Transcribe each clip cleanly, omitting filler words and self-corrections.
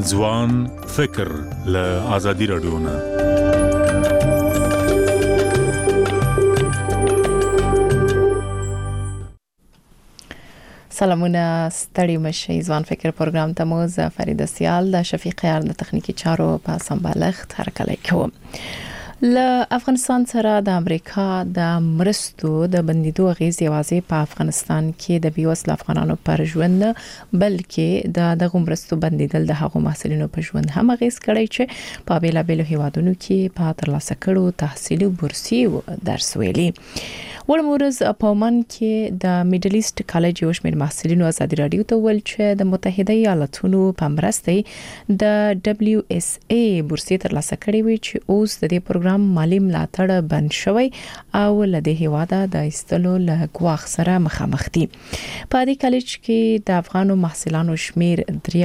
ځوان فکر له آزادي رادیو نه. سلامونه، ستړي مشي. ځوان فکر پروګرام ته مو زه فریده سیال د شفیق یار د تخنیکی چارو په سمبالښت هرکلی کوم. له افغانستان سره د امریکا د مرستو د بندیدو غیز یوازې په افغانستان کې د بیوسل افغانانو پر ژوند بلکې د مرستو بندیدل د هغو محصلینو په ژوند هم غیز کړی چې په بیلابیلو هیوادونو کې په ترلاسه کړو تحصیلي بورسي درس ویلي. ولمورز په عمان کې د میډل ایست کالج یو شمېر محصلینو ازادي رادیو ته ویل چې د متحده ایالاتونو په مرسته د دبليو اس ای بورسي ترلاسه کړې وي چې اوس د دې پروګرام مالی ملاتړ بند شوی او له هیواده د ایستلو له ګواښ سره مخامخ دي. په دې کالج کې د افغانو محصلانو شمیر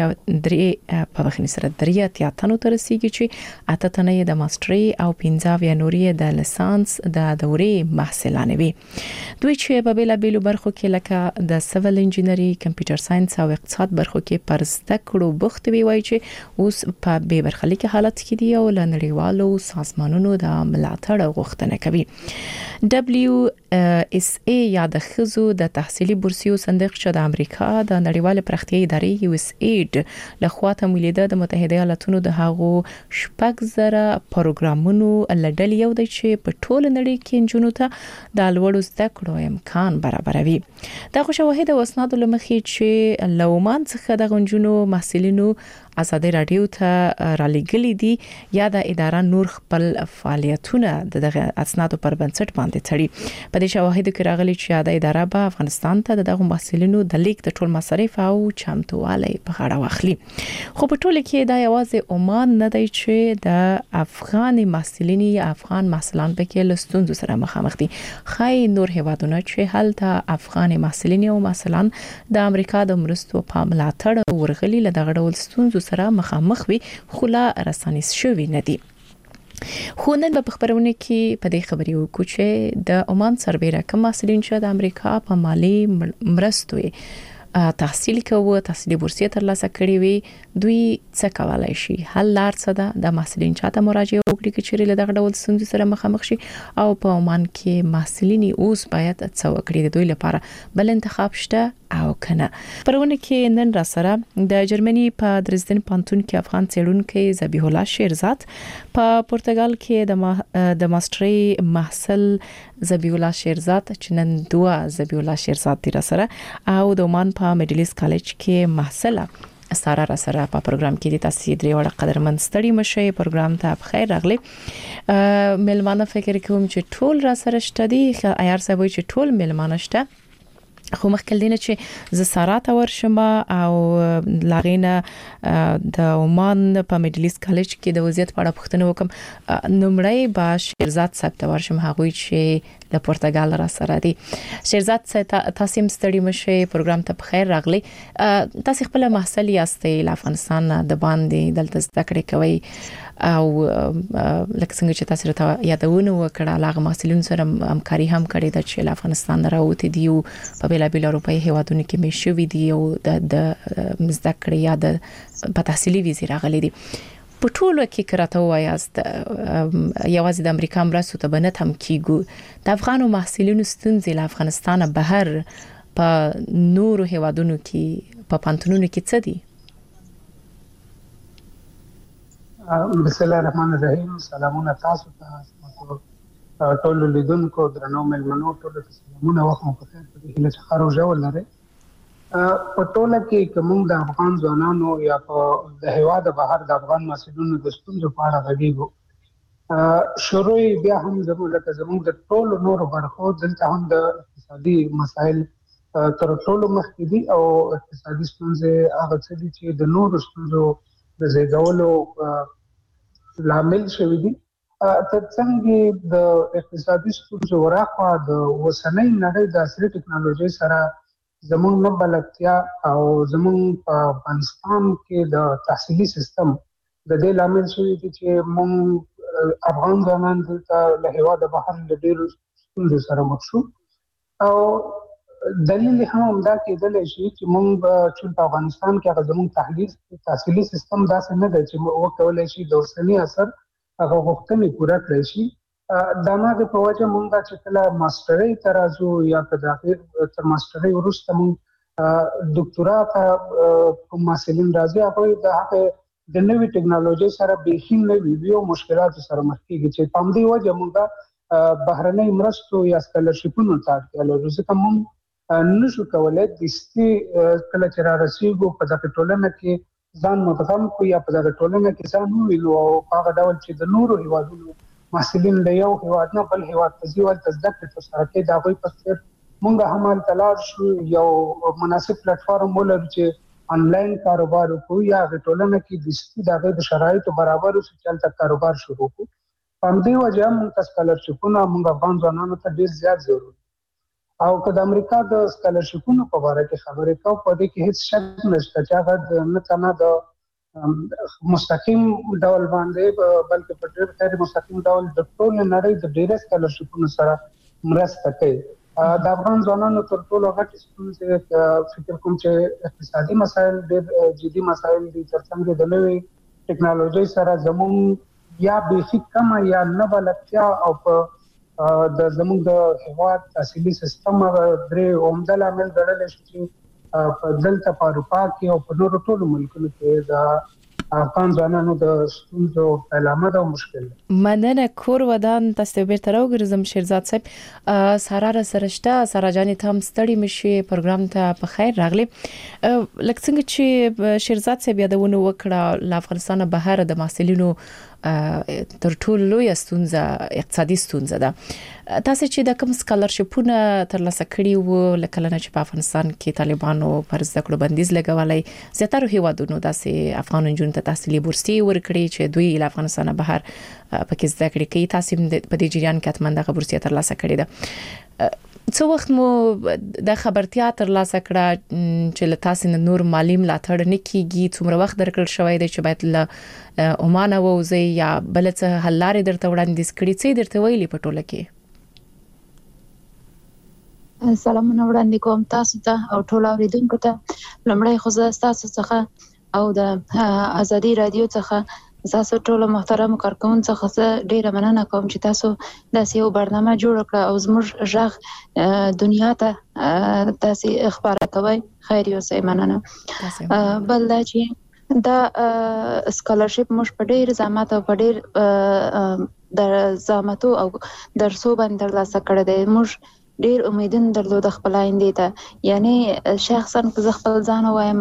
درې په وخت سره درې تنو تر رسیدي چې اته تنه د ماستري او 15 نوري د لیسانس د دورې محصلان وي. دوی چې په بیلابیلو برخو کې لکه د سیویل انجینری، کمپیوټر ساينس او اقتصاد برخو کې پر زده کړو بوخت وي، وایي چې اوس په بې برخلیک حالت کې دي او لنړیوالو سازمانونو د ملاتړ غوښتنه کوي. دبليو اس ای یا د خزو د تحصیلي بورسیو صندوق چې د امریکا د نړیوال پراختیایي ادارې یو اس ایډ لخوا تمویلېده د متحده ایالاتونو د هغو شپږ زره پروګرامونو لړل یو دی چې په ټول نړۍ کې جنونو ته د لوړو زده کړو امکان برابروي. دا خو شواهد او اسناد لمخې چې لومان څخه د غنجونو محصلینو ازادي رادیو ته را لګلې دي یا د اداره نور خپل فعالیتونه د اسنادو پر بنسټ باندې تړي. په دې شواهدو کې راغلي چې د اداره به افغانستان ته دغه محصلینو د لیک د ټول مصارف او چمتووالی په غاړه واخلي. خو په ټول کې دا یوازې عمان نه دی چې د افغان محصلین یا افغان محصلان پکې له ستونزو سره مخامخ دي. خای نور هیوادونه چې هلته افغان محصلین او محصلان د امریکا د مرستو په ملاتړ ورغلي له دغه ډول ستونزو سره مخامخ وي، خو لا رسانیز شوی نه دي. خو نن په خبرونه کې په دې خبرې وکړو چې د عمان سربېره کوم محصلین چې د امریکا په مالی مرستو تحصیل کوي، تحصیلي بورسیه ترلاسه کړې وي، دوی څه کولای شي؟ حل لار څه ده؟ د محصلین چاته مراجعه وکړي چې له دغه ډول ستونزې سره مخامخ شي او په عمان کې محصلین اوس باید څه وکړي؟ د دوی لپاره بل انتخاب شته او کنه؟ پرونه کې نن را سره د جرمني په درزدن پانتون کې افغان څېړونکو ذبیح الله شیرزاد، په پرتګال کې د ماستري محصل ذبیح الله شیرزاد چې نن دوه ذبیح الله شیرزاد دي را سره، او د عمان په میډل ایست کالج کې محصله سارا را سره په پروګرام کې د تاسو درې وړ قدرمن ستړي مشه پروګرام ته بخیر راغلي. ملمانه فکر کوم چې ټول را سره شته دي، ایار صاحب چې ټول ملمانه شته، خو مخکې دینه چې ز سارا ته ورشم او لاغینه د عمان په میډل ایست کالج کې د وضعیت په اړه پوښتنه وکم. نمړی با شیرزاد صاحب ته ورشم، هغه چې د پرتګال را سره دي. شیرزاد صاحب تاسو هم ستړي مشه پروګرام ته بخیر راغلي. تاسو خپل محصل یاستئ، له افغانستان د باندې دلته زده کړې کوي او لکه څنګه چې تاسو راته یادونه وکړه لاغه محصلین سره همکاري هم کړې ده چې له افغانستان راوته دي او په بیلابیل اروپایي هیوادونو کې مشوي دي او د زده کړې یا د په تحصیلي ویزه راغلي دي. په ټولو کې کراته وایاست یوازې د امریکا مرستو ته بنت هم کیګو، د افغانو محصلینو ستونزې له افغانستان بهر په نورو هیوادونو کې په پانتونونو کې څه دي؟ بسم الله الرحمن الرحیم. سلامونه تاسو ته ټول لیدونکو، درنو ملمنو، ټول سلامونه، وخت مو په خیر. په دې کې چې خارو ژور لري په ټوله کې کوم د افغان ځوانانو یا په د هیواد بهر د افغان محصلینو د ستونزو په اړه غږیږو. شروع بیا هم زموږ د ټولو نورو برخو دلته هم د اقتصادي مسایل تر ټولو مخکې دي او اقتصادي ستونزې هغه څه دي چې د نورو ستونزو د زیږولو لامل شوي دي. ترڅنګ د اقتصادي ستونزو وراخوا د اوسنۍ نړۍ د عصري ټکنالوژۍ سره زموږ نه بلدتیا او زموږ په افغانستان کې د تحصیلي سیستم د دې لامل شوي دي چې موږ افغان ځوانان دلته له هیواده بهر له ډېرو ستونزو سره مخ شو او دلیل هم همدا کېدلی شي چې موږ چې په افغانستان کې هغه زموږ تحصیلي سیستم داسې نه دی چې وکولای شي د اوسني عصر هغه غوښتنې پوره کړی شي. د هماغې په وجه موږ چې کله ماسټرۍ ته راځو یا که د هغې تر ماسټرۍ وروسته موږ ډاکټورا ته کوم محصلین راځي هغوی د هغې د نوې ټکنالوژۍ سره بیخي نوي او مشکلاتو سره مخ کېږي چې په همدې وجه موږ بهرنۍ مرستو یا سکالرشیپونو ته اړتیا لرو ځکه موږ نشو کولای دستي کله چې را رسیږو په دغه ټولنه کې ځان مدغم کو یا په دغه ټولنه کې ځان ویلو او هغه ډول چې د نورو هیوادونو محصلین له یو هیواد نه بل هیواد ته ځي ولته زده کړې ترسره کوي د هغوی په څېر موږ هم هلته لاړ شو یو مناسب پلیټفارم ولرو چې آنلاین کاروبار وکړو یا هغې ټولنه کې دستي د هغې د شرایطو برابر اوسو چې هلته کاروبار شروع کړو. په همدې وجه موږ ته سکالرشیپونه موږ افغان ځوانانو ته ډېر زیات ضروري او که د امریکا د سکالرشیپونو په باره کې خبرې کوو په دې کې هیڅ شک نشته چې هغه نه تنها د مستقیم ډول باندې بلکې په ډېر غیر مستقیم ډول د ټولې نړۍ د ډېرو سکالرشیپونو سره مرسته کوي. د افغان ځوانانو تر ټولو غټې ستونزې فکر کوم چې اقتصادي مسایل ډېر جدي مسایل دي ترڅنګ د نوې ټکنالوژۍ سره زموږ یا بیخي کمه یا نه بلدتیا او په د زموږ د هیواد تحصیلي سیستم درې عمده لامل ګڼلی شي چې دلته په اروپا کې او په نورو ټولو ملکونو کې د افغان ځوانانو د ستونزو پیلامه او مشکل مننه. کور ودان تاسو بیرته راوګرځم شیرزاد صاحب. سارا را سره شته. سارا جانې ته هم ستړي مشي پروګرام ته په خیر راغلی. لکه څنګه چې شیرزاد صاحب یادونه وکړه ل افغانستان بهر د محصلینو تر ټولو لوی ستونزه اقتصادي ستونزه ده. تاسو چې د کوم سکالرشیپونه ترلاسه کړي وو لکه لنه چې په افغانستان کې طالبانو پر زده کړو بندیز لګولای زیاتره هیوادونو داسې افغان جنونو ته تحصیلي بورسي ورکړي چې دوی له افغانستان بهر پکې زده کړې کوي. تاسو په دې جریان کې اتمنه بورسي ترلاسه کړي ده. څو وخت مو د خبرتیا ترلاسه کړه چې له تاسو نور مالی ملاتړ نه کیږي؟ څومره وخت درکړل شوی دی چې باید له عمان ووځي یا بل څه حل لارې درته وړاندیز کړي څه درته ویلي په ټوله کې؟ سلامونه وړاندې کوم تاسو ته او ټول اوریدونکو ته. لومړی خو زه تاسو څخه او د ازادي رادیو څخه تاسو ټول محترم کارکونکو څخه ډیره مننه کوم چې تاسو داسې یو برنامه جوړ کړ او زموږ ژغ دنیا ته تاسو خبره کوي. خیر یو سي مننه. بل دا چې دا سکالرشپ موږ په ډیر زحمت او په ډیر د زحمتو او درسو باندې ترلاسه کړی دی. موږ ډیر امیدونه درلود خپل آینده ته. یعنی شخصا که خپل ځان وایم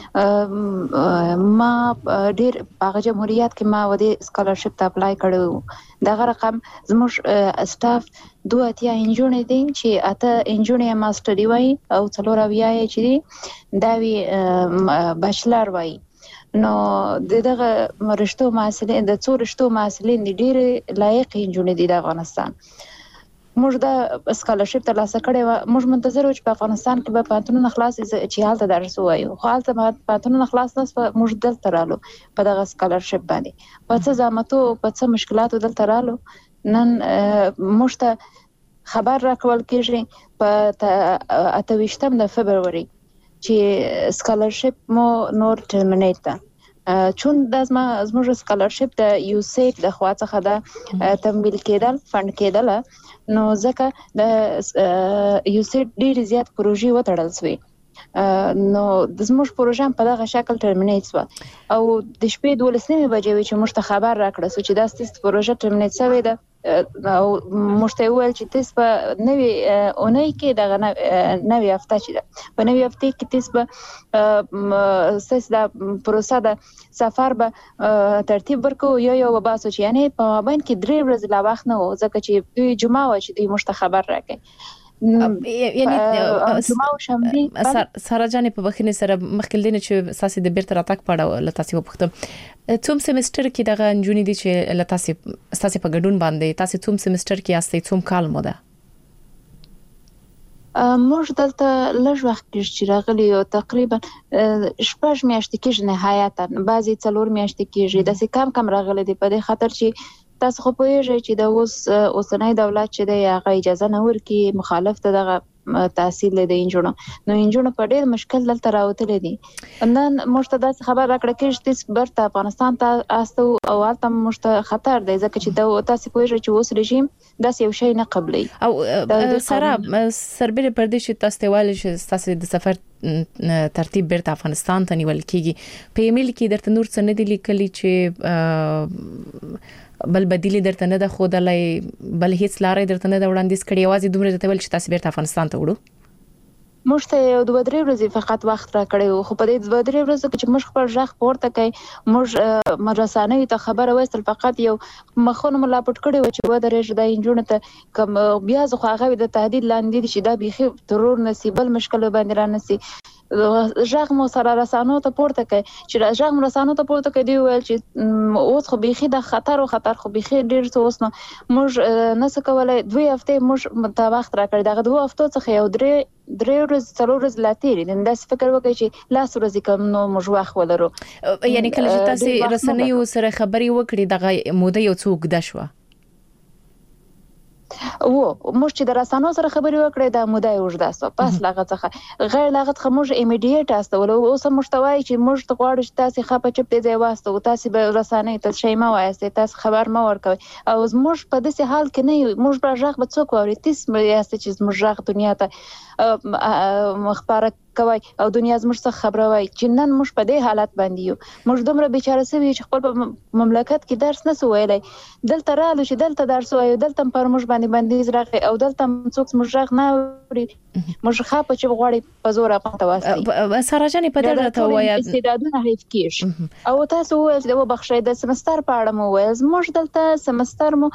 ما ډیر په جمهوریت کې ما ودی سکالرشپ ته اپلای کړو. دغه رقم زموږ سټاف 2 انجونې دي چې اته انجونې ماستري وای او څلور اویا چې دا وی بچلر وای. نو دغه رشتو محصلین د څو رشتو محصلین ډیر لایق انجونې دي د افغانستان. موږ د سکالرشپ ترلاسه کړې و. موږ منتظر وو چې په افغانستان کې به پاتونونه خلاص چې حالت درس وایو خو حالت پاتونونه خلاص نه موږ دلته رالو په دغه سکالرشپ باندې په څه زحمتو په څه مشکلاتو دلته رالو. نن موږ ته خبر راکول کېږي په 28 د فبروري چې سکالرشپ مو نور ټرمینیټ ده. چون د زموږ سکالرشپ د یوسیف د خوا څخه د تمویل کېدل فند کېدل نو ځکه د یوسیف ډیر زیات پروژې وتړل شوې. نو د زموږ پروژه په دغه شکل ټرمینیټ شو او د شپې 12 بجې چې موږ ته خبر راکړه چې دا ستاسو پروژه ټرمینیټ شوې ده او موږ ته ویل چې تاسو په نوې اونۍ کې دغه نوې هفته چې ده په نوې هفته کې تاسو په تاسو د پروسه د سفر به ترتیب ورکو یو باسو چې یعنی په باندې کې 3 ورځې لا وخت نه و ځکه چې جمعه و چې دوی موږ ته خبر راکړي. یعنی سارا جانې په بخینه سره مخکې دینه چې ساسي د بیرته راتګ پاړه لتاسي وپختم څوم سیمستر کې دغه انجونی دي چې لتاسي په ګډون باندې تاسو څوم سیمستر کې یاستئ څوم کال مو ده؟ موږ دلته لږ وخت کې راغلي او تقریبا 6 میاشتې کې نهایتا بعضي 4 میاشتې کې داسې کم راغلي دي په دې خاطر چې تاسو خو پوهیږئ چې د اوسنۍ دولت چې د هغه اجازه نه ورکړي مخالف دغه تحصیل د انجونو نو انجونو په ډېر مشکل دلته راوتلې دي نن موږ ته دا خبر راکړه کې چې برته افغانستان ته استو او هلته موږ ته خطر دی ځکه چې دا تاسو پوهیږئ چې اوس رژیم داسې یو شی نه قبلي او سره سربېره پر دې چې تاسو ته وایي چې تاسو د سفر ترتیب بیرته افغانستان ته نیول کیږي په ایمیل کې درته نور څه نه دي لیکلي چې بل بدیل درته نه ده خودلای بل هیڅ لارې درته نه ده وړاندیز کړی یوازې دومره درته ویل چې تاسو بیرته افغانستان ته وړو موږ ته 2-3 ورځې فقط وخت را کړی خو په دې 2-3 ورځو کې چې موږ خپل ځخ پورته کړ موږ مرسانه ته خبره وستل فقط یو مخونه ملا پټ کړی و چې و درې د انجونو ته کوم بیا ځخه هغه د تهدید لاندې چې دا بيخي ترور نصیبل مشکل باندې را نسی ځغ مو سره رسانو ته پورته کړ چې ځغ مو رسانو ته پورته کړ دی ویل چې اوس خو بيخي د خطر خو بيخي ډیر څه اوس نو موږ نس کولای 2 هفته موږ ته وخت را کړی دغه 2 هفتو څخه یو درې ورځې 4 ورځې لا تیرې نن داس فکر وکړي چې لاس ورځې کوم نو موږ واخ ولرو یعنی کله چې تاسو رسنیو سره خبري وکړي دغه موده یو څوک د شو موږ چې د رسانو سره خبرې وکړې دا موده یې وژده سو پس لغه څخه غیر لغه څخه موږ ایمیډیټ استول اوس موږ ته وایي چې موږ ته غواړو چې تاسو خپه چپ دې ځای واسطه تاسو به رسانې ته شي ما وایسته تاسو خبر ما ورکوي او موږ په داسې حال کې نه موږ به ژغ به څوک اوري تاسو مې یاسته چې موږ ژغ دنیا ته مخبره کوي او دنیا زموږ څخه خبره وای چې نن موږ په دې حالت باندې یو موږ دومره بیچاره سوي چې خپل مملکت کې درس نه سویلای دلته رالو چې دلته درس وای دلته پر موږ باندې زراغه او دلته څوک موږ ژغ نه اوري موږ خاپه چې غواړي په زور افغان واسي سره جنې په دې راته وای استعدادونه هیڅ کیش او تاسو وایي د بخښې د سمستر په اړه مو وایي موږ دلته سمستر مو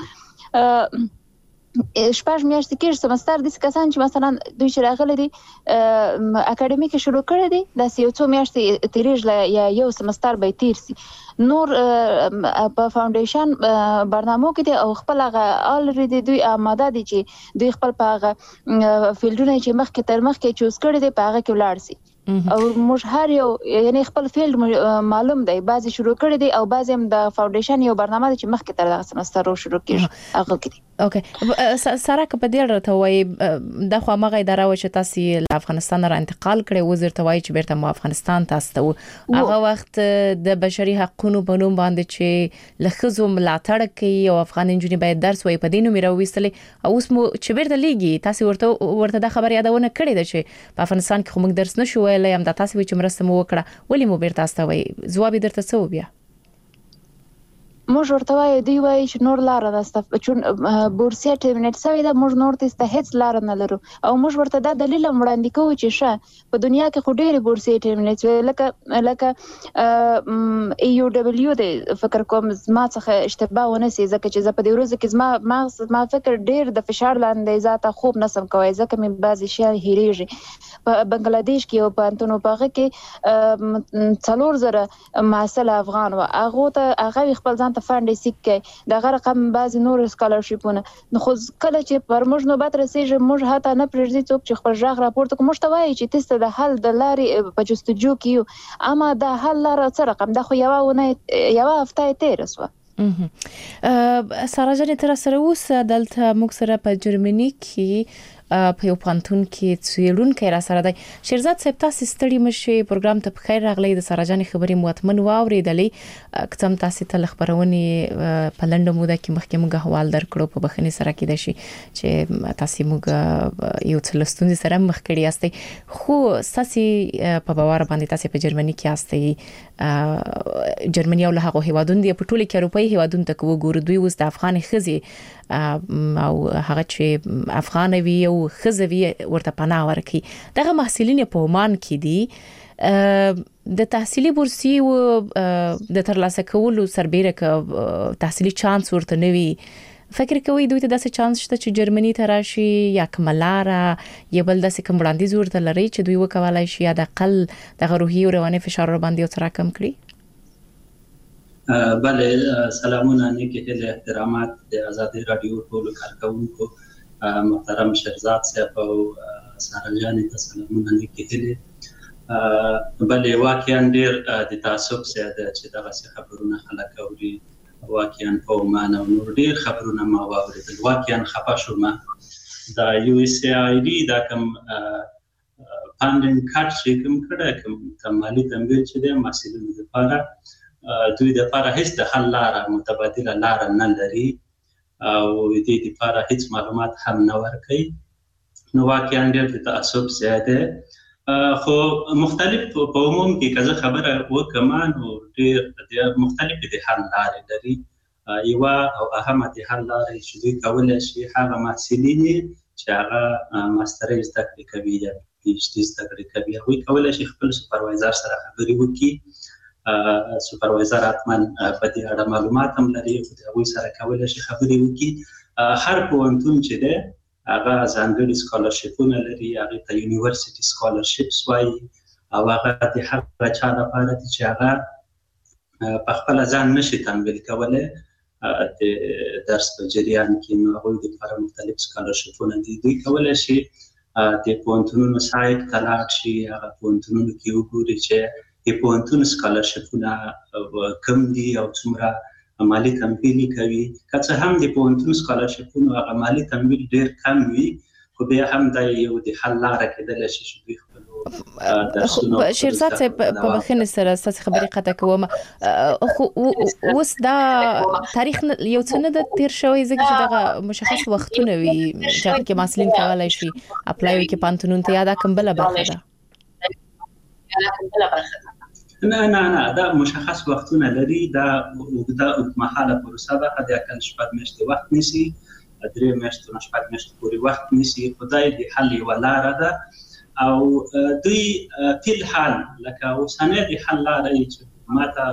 شپږ میاشتې کې سمستر د کسان چې مثلا دوی چې راغلي دي اکیډمیک شروع کړی دي د یو څو میاشتې تیریج یا یو سمستر به تیر سي نور په فاونډیشن برنامه کې دي او خپل هغه الریډي دوی آماده دي چې دوی خپل په هغه فیلډونه چې مخکې تر مخکې چوز کړی دي په هغه کې ولاړ سي او موږ هر یو یعنی خپل فیلډ معلوم دی بعضی شروع کړی دي او بعضی هم د فاونډیشن یو برنامه چې مخکې تر دغه سمستر شروع کیږي هغه کې اوکې سره په دې راته وای د خو مغه اداره و چې تاسو له افغانستان را انتقال کړي وزیر ته وای چې بیرته مو افغانستان تاسو هغه وخت د بشري حقوقو په نوم باندې چې لخصو ملاتړ کوي او افغان انجونی باید درس وای په دینو میرا وېستلې او اوس مو چې بیرته لیږي تاسو ورته د خبر یادونه کړې ده چې په افغانستان کې کوم درس نشو ویلای هم د تاسو چې مرسته مو وکړه ولې مو بیرته استوي جواب درته څه وبیا موږ ورته وایو دی وایي چې نور لار نشته چون بورسیا ټرمینیټ شوی دا موږ نور ته هیڅ لار نه لرو او موږ ورته دا دلیل وړاندې کوو چې شه په دنیا کې خو ډېر بورسیا ټرمینیټ لکه ایو دبليو د فکر کوم ما څخه اشتباه ونه سي ځکه چې په دې ورځ کې ما فکر ډېر د فشار لاندې ذاته خوب نسم کوي ځکه مې بعضی شی هېریږي په بنگلاديش کې او په انټونو پاغه کې 4000 معسل افغان او هغه خپل ځان ته فاند سیک دغه رقم بعضی نور سکالرشیپونه نو خو کله چې پر موږ نوبت رسیږي موږ هاته نه پرېږدي څوک چې خپل ځاغ راپورته کوم مشتوي چې تاسو د حل د لارې په جستجو کې اما د حل لار څه رقم د خو یو هفته تیر وسو سره جنې تر سره اوس دلته موږ سره په جرمني کې په یو پانتون کې څیړونکو را سره دی شیرزاد صاحب تاسو ستړي مشه پروګرام ته بخیر راغلی د سره جنې خبرې متمن واوریدلې کتم تاسو ته خبرونه په لنډه موده کې مخکې موږ حوال درکړو په بخنی سره کې دشي چې تاسو موږ یو څه لستونې سره مخ کړی یاستئ خو تاسو په باور باندې تاسو په جرمني کې یاستئ جرمني او له هغه هیوادونو دی په ټوله کې اروپאי هیوادونو ته وګورو دوی اوس د افغان خزي او هغه چې افغانوي او خزوي ورته پناه ورکي دغه محصلین په عمان کې دي د تحصیلي بورسي او د ترلاسه کولو سربېره ک تحصیلي چانس ورته نوي فکر کوي دوی ته داسې چانس شته چې جرمني ته راشي یا کملاره یا بل داسې کوم وړاندیز ورته لري چې دوی وکولای شي د اقل د روحي او رواني فشار باندې او تر کم کړي بله سلامونه نیکی هله احترامات د آزادی رادیو ټول کارکونکو محترم شهزاد صاحب او ساره جان ته سلامونه نیکی هله بله واقعا ډیر د تعصب سره چې دغه خبرونه خلک اوري واقعا په عمان او نور ډیر خبرونه ما واوریدل واقعا خپه شوم دا یو اس ای ډی دا کوم فاندینګ کارت چې کوم کړه کوم مالي تمویل چې د محصلینو لپاره دوی د لپاره هیڅ د حل لاره متبادله لاره نه لري او د دې لپاره هیڅ معلومات هم نه ورکوي نو واقعا ډېر د تعصب زیاده خو مختلف په عموم کې کله خبره وکم نو ډېر مختلف دي حل لارې لري یو او اهمه دي حل لارې چې دوی کولای شي هغه محصلین چې هغه ماسترۍ زده کړې کوي یا پی ایچ ډي زده کړې کوي هغوی کولای شي خپل سوپروایزر سره خبرې وکړي سوپروایزر حتما په دې اړه معلومات هم لري خو هغوی سره کولای شي خبرې وکړي هر پوهنتون چې دی هغه ځانګړي سکالرشیپونه لري هغې ته یونیورسټي سکالرشیپس وایي او هغه د هغه چا لپاره دي چې هغه په خپله ځان نشي تمویل کولی د درس په جریان کې نو هغوی دپاره مختلف سکالرشیپونه دي دوی کولی شي د پوهنتونونو سایټ ته لاړ شي هغه پوهنتونونو کې وګوري چې د پوهنتون سکالرشیپونه کم دي او څومره مالی تمویل کوي که څه هم د پوهنتون سکالرشیپونو هغه مالی تمویل ډېر کم وي خو بیا هم دا یو د حل لاره کېدلی شي چې دوی خپلو درسونو شیرزاد صاحب په بخښنې سره ستاسې خبرې قطع کوم خو اوس دا تاریخ یو څه نه ده تېر شوی ځکه چې دغه مشخص وختونه وي چې هغې کې محصلین کولی شي اپلای وکړي پوهنتونونو ته یا دا کوم بله برخه ده نه دا مشخص وختونه لري دا اوږدمهاله پروسه ده د اقل 6 میاشتې وخت نیسي 3 میاشتو نه 6 میاشتو پورې وخت نیسي خدای د حل یوه لاره ده او دوی فی الحال لکه اوسنۍ د حل لاره چې ما ته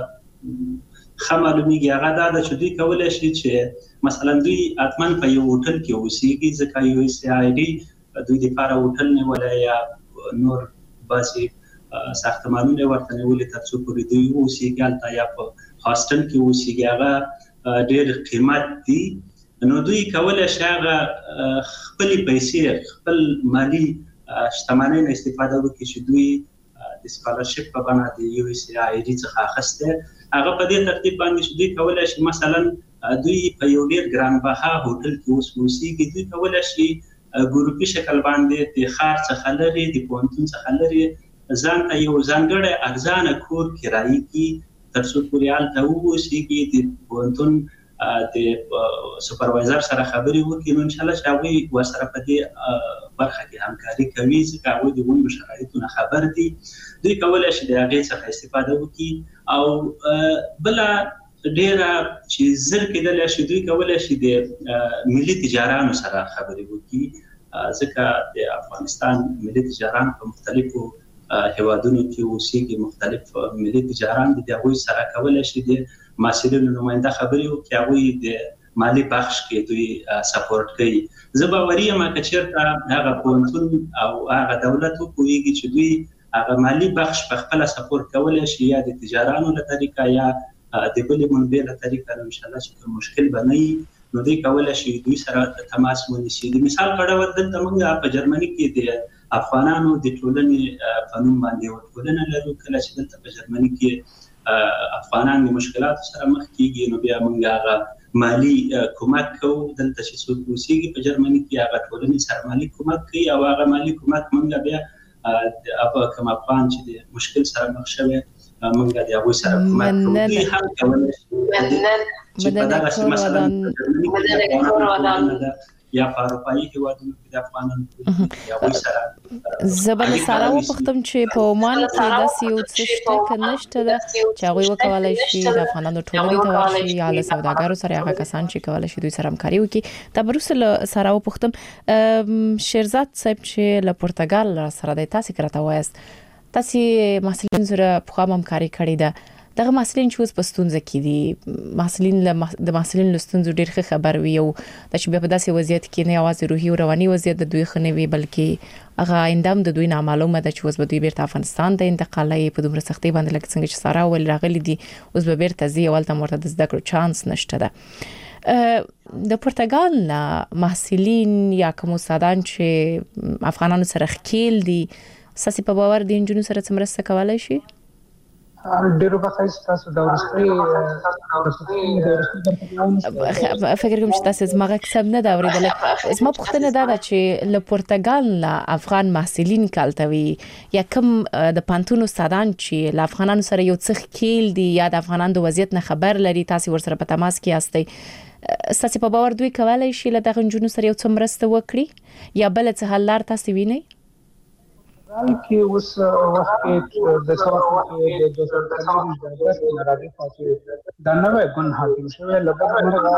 ښه معلومیږي هغه دا ده چې دوی کولی شي چې مثلا دوی حتما په یو هوټل کې اوسیږي ځکه یو اس ای ډي دوی دپاره هوټل نیولی یا نور بعضې ساختمانونه ورته نیولي تر څو پورې دوی اوسیږي هلته یا په هاسټل کې اوسیږي هغه ډېر قیمت دي نو دوی کولی شي هغه خپلې پیسې خپل مالي شتمنۍ نه استفاده وکړي چې دوی د سکالرشپ په بڼه د یو اس ای ډي څخه اخیستی هغه په دې ترتیب باندې چې دوی کولی شي مثلا دوی په یو ډېر ګرانبها هوټل کې اوس اوسیږي دوی کولی شي ګروپي شکل باندې د ښار څخه لرې د پوهنتون څخه لرې ځان ته یو ځانګړی ارزانه کور کرایي کړي تر څو پورې هلته واوسیږي د پوهنتون د سوپروایزر سره خبرې وکړي نو انشاءالله چې هغوی ورسره په دې برخه کې همکاري کوي ځکه هغوی د غونډو شرایطو نه خبر دي دوی کولی شي د هغې څخه استفاده وکړي او بله ډېره چې زر کېدلی شي دوی کولی شي د ملي تجارانو سره خبرې وکړي ځکه د افغانستان ملي تجاران په مختلفو هیوادونو کې اوسیږي مختلف ملي تجاران دي د هغوی سره کولی شي د محصلینو نماینده خبرې وکړي هغوی د مالي بخش کې دوی سپورټ کوي زه باوري یم که چېرته هغه پوهنتون او هغه دولت وپوهېږي چې دوی هغه مالي بخش په خپله سپورټ کولی شي یا د تجارانو له طریقه یا د بلې منبع له طریقه نو انشاءالله چې کوم مشکل به نه وي نو دوی کولی شي دوی سره تماس ونیسي د مثال په ډول دلته موږ په جرمني کې د افغانانو د ټولنې په نوم باندې یوه ټولنه لرو کله چې دلته په جرمني کې افغانان د مشکلاتو سره مخ کېږي نو بیا موږ هغه مالي کومک کوو دلته چې څوک اوسېږي په جرمني کې هغه ټولنې سره مالي کومک کوي او هغه مالي کومک موږ بیا کوم افغان چې د مشکل سره مخ شوی موږ د هغوی سره کومک کوو دوی هم کولی شي چې په دغسې مثلا یا په اروپایي هیوادونو کې د افغانانو هغوی سره زه به له سارا وپوښتم چې په عمان کې داسې یو څه شته که نشته ده چې هغوی وکولی شي د افغانانو ټولنې ته ورشي یا له سوداګرو سره هغه کسان چې کولی شي دوی سره همکاري وکړي دا به وروسته له سارا وپوښتم شیرزاد صاحب چې له پرتګال سره دی تاسې که راته وایاست تاسې محصلینو سره پخوا هم همکاري کړې ده دغه محصلین چې اوس په ستونزه کې دي محصلین د محصلینو له ستونزو ډېر ښه خبر وي او دا چې بیا په داسې وضعیت کې نه یوازې روحي او رواني وضعیت د دوی ښه نه وي بلکې هغه آینده هم د دوی نامعلومه ده چې اوس به دوی بیرته افغانستان ته انتقالوي په دومره سختۍ باندې لکه څنګه چې سارا وویل راغلي دي اوس به بیرته ځي او هلته هم ورته د زده کړو چانس نشته ده د پرتګال نه محصلین یا کوم استادان چې افغانانو سره ښکیل دي ستاسې په باور د نجونو سره څه مرسته کولی شي ډیرو بخښه تاسو دا ورستي فکر کوم چې تاسو زما کسب نه دا اوریدل زما پوښتنه دا ده چې له پرتګال لا افغان محصلین کالتوي یا کوم د پانتون استادان چې له افغانانو سره یو څه کېل دي یا د افغانانو د وضعیت نه خبر لري تاسو ورسره په تماس کې یاستئ تاسو په باور دوی کولای شي له دغه جنونو سره یو څه مرسته وکړي یا بل څه حل لار تاسو وینئ کې اوس وخت کې د څوکو کې د څلورو د راځي چې دا نوې ګون حاکم شوی لکه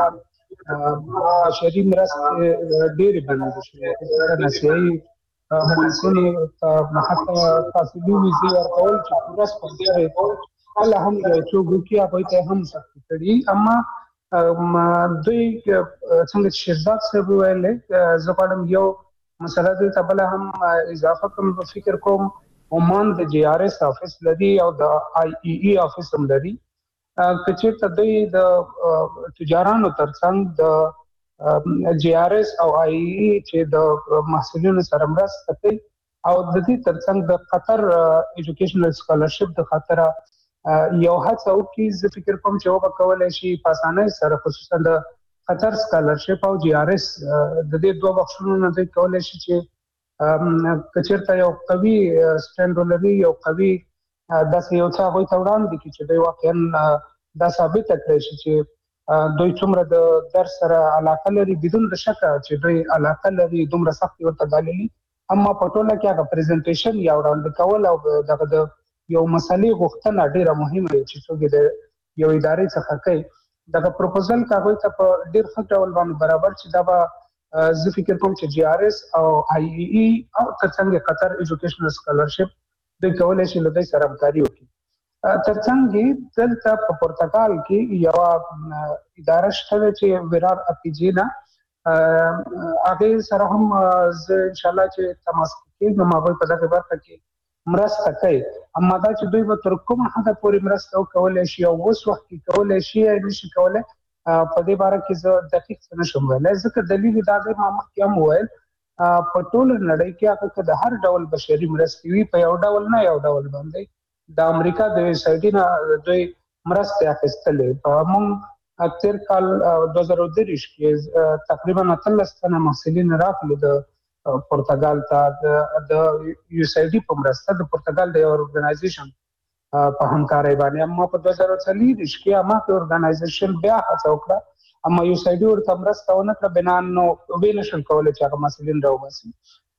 څنګه شری مرسته ډېر باندې شوی د نسي مونږونی حتی تاسو ویزي ورکول چې پورا سپورټ الله هم یو ګوکیا په ته هم سخت کړي اما دوی څنګه شهزاد صاحب ویل زپاړم یو مسله د تبل هم اضافه کوم فکر کوم عمان د جی آر اس افیس لري او د آی ای ای افیس هم لري کچې ته د تجارانو ترڅنګ د جی آر اس او آی ای ای چې د محصلینو سره مرسته کوي او د دې ترڅنګ د قطر ایجوکیشنل سکالرشپ د خاطر یو هڅه وکړي زه فکر کوم چې وکولای شي په اسانه سره خصوصا د قطر سکالرشپ او جی آر اس د دې دوه بخښونو نه دی کولای شي چې کچرته یو قوي سټاند ولري یو قوي داسې یو څه غوي توړان دي چې دوی واقعا دا ثابت کړی شي چې دوی څومره د درس سره علاقه لري بدون د شک چې دوی علاقه لري دومره سخت ورته دالي اما په ټوله کې هغه پریزنټیشن یا وړاندې کول او دغه د یو مسلې غوښتنه ډیره مهمه ده چې څوک د یو ادارې څخه کوي دا پروپوزل کاغوي ته په ډیر ښه ډول باندې برابر چې دا به زه فکر کوم چې جی آر اس او آی ای ای او ترڅنګ قطر ایجوکیشنل سکالرشپ د کولای شي له دې سره همکاري وکړي ترڅنګ دلته په پرتګال کې یو اداره شته چې ویرار اپیجینا هغه سره هم زه ان شاء الله چې تماس کې نو ما په دغه برخه کې مرسته کوي اما دا چې دوی به تر کومه حده پورې مرسته وکولای شي او اوس وخت کې کولای شي یا نشي کولای په دې باره کې زه دقیق څه نشم ویلای ځکه دلیل دا دی ما مخکې هم وویل په ټول نړۍ کې هغه د هر ډول بشري مرستې وي په یو ډول نه یو ډول باندې د امریکا د ویسایټ نه دوی مرسته اخیستلې په موږ اکثر کال 2023 کې تقریبا 13 تنه محصلین راغلي د پرتګال ته د یو سی ډي په مرسته د پرتګال د اورګنایزیشن په همکارۍ باندې اما په 2040 کې اما په اورګنایزیشن بیا هڅه وکړه اما یو سی ډي ورته مرسته ونه کړه بنانو وینشل کولای چې هغه مسلین راوباسي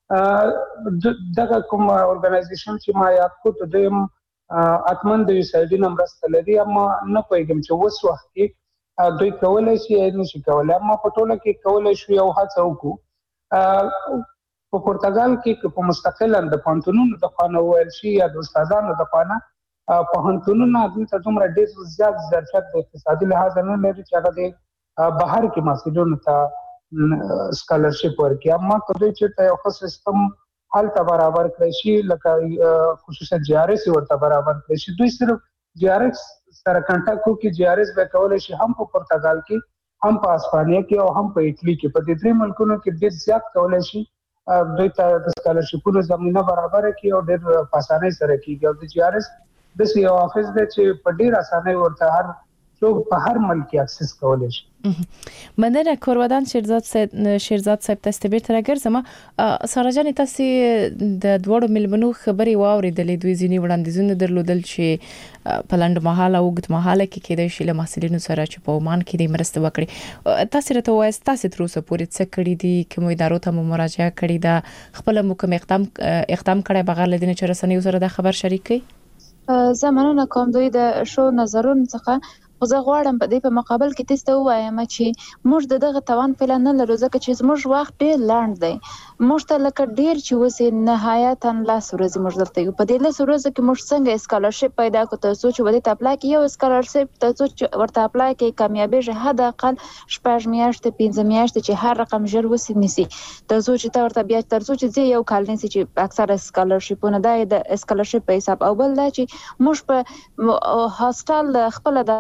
دغه کوم اورګنایزیشن چې ما یاد کو ته دیم اتمن د یو سی ډي مرسته لري اما نه پوهیږم چې اوس وخت کې دوی کولای شي یا نشي کولای اما په ټوله کې کولای شي یو هڅه وکړو په پرتګال کې په مستقلا د پانتونونو د خانه ویل شي یا د استادانو د خانه په پانتونونو د دومره ډېر زیات ظرفیت د اقتصادي لحاظ نه لري چې هغه د بهر کې محصلینو ته سکالرشپ ورکړي اما کله چې یو ښه سیستم حالت برابر کړی شي لکه خصوصا جی آر اس ورته برابر کړی شي دوی صرف جی آر اس سره کانټاکټ کوي جی آر اس به کولای شي هم په پرتګال کې هم په اسپانیا کې او هم په ایټلی کې په دې درې ملکونو کې ډېر زیات کولای شي دوی ته د سکالرشپونو زمينه برابر کړي او ډېر په اسانۍ سره کیږي او د جی آر اس د سی افیس د چې په ډېر اسانۍ ورته هر څوک په هر ملک اکسس کولای شي مننه کوروادان شیرزاد صاحب تاسو به تر راګرځم ساره جان تاسو د دوړو ملمنو خبري واوریدلې دوی ځینی وړاندیزونه درلودل چې په لاند محاله او وګت محاله کې کېدای شي له محصلینو سره چې په عمان کې د مرسته وکړي تاسو راته وایي تاسو تر اوسه پورې څه کړی دي کوم ادارو ته مراجعه کړې ده خپل کوم اقدام کړی بغیر لدینه چې رسنۍ سره د خبر شریکي زمونږ کوم دوی د شو نظرون څخه خو زه غواړم په دې په مقابل کې تاسو وایم چې موږ دغه توان فعلا نه لرو ځکه چې زموږ وخت ډېر لاند دی موږ ته لکه ډېر چې وسه نهایتا لاس ورځ موږ دلته یو په دې لاس ورځ کې موږ څنګه سکالرشپ پیدا کړو ته سوچ ودی ته اپلای کې یو سکالرشپ ته سوچ ورته اپلای کې کامیابی شه حد اقل 6 میاشتې 15 میاشتې چې هر رقم ژر وسه نسی ته سوچ ته ورته بیا تر سوچ چې یو کال نسی چې اکثر سکالرشپونه د سکالرشپ په حساب او بل دا چې موږ په هاستل خپل د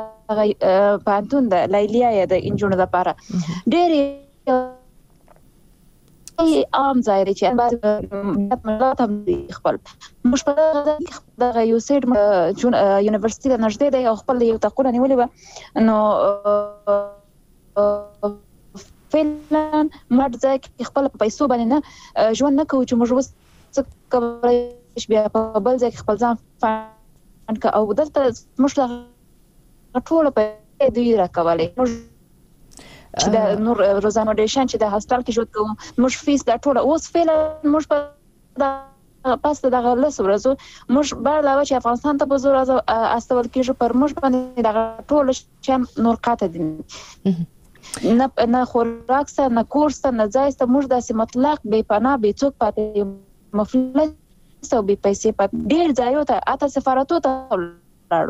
پانتون د لیلیا یا د انجونو لپاره ډېر عام ځای دی چې بعض ملت هم خپل موږ په دغه یو سیټ یونیورسيټي د نږدې دی او خپل یو تقونه نیولې و نو فعلا مرد ځای کې خپل پیسو باندې نه ژوند نه کوو چې موږ وس کوي بیا په بل ځای کې خپل ځان فند او دلته موږ ټول په دې راکولې چې د نور روزانه ډیشن چې د هاستل کې ژوند کوم موږ فیس د ټول اوس فعلا موږ په پاس دغه لس ورځو موږ بار لا چې افغانستان ته په زور استول کېږي پر موږ باندې دغه ټول چې نور قاته دي نه خوراک سره نه کورس سره نه ځای سره موږ داسې مطلق بې پناه بې څوک پاتې مفلس او بې پیسې پاتې ډېر ځایو ته اته سفارتو ته لاړو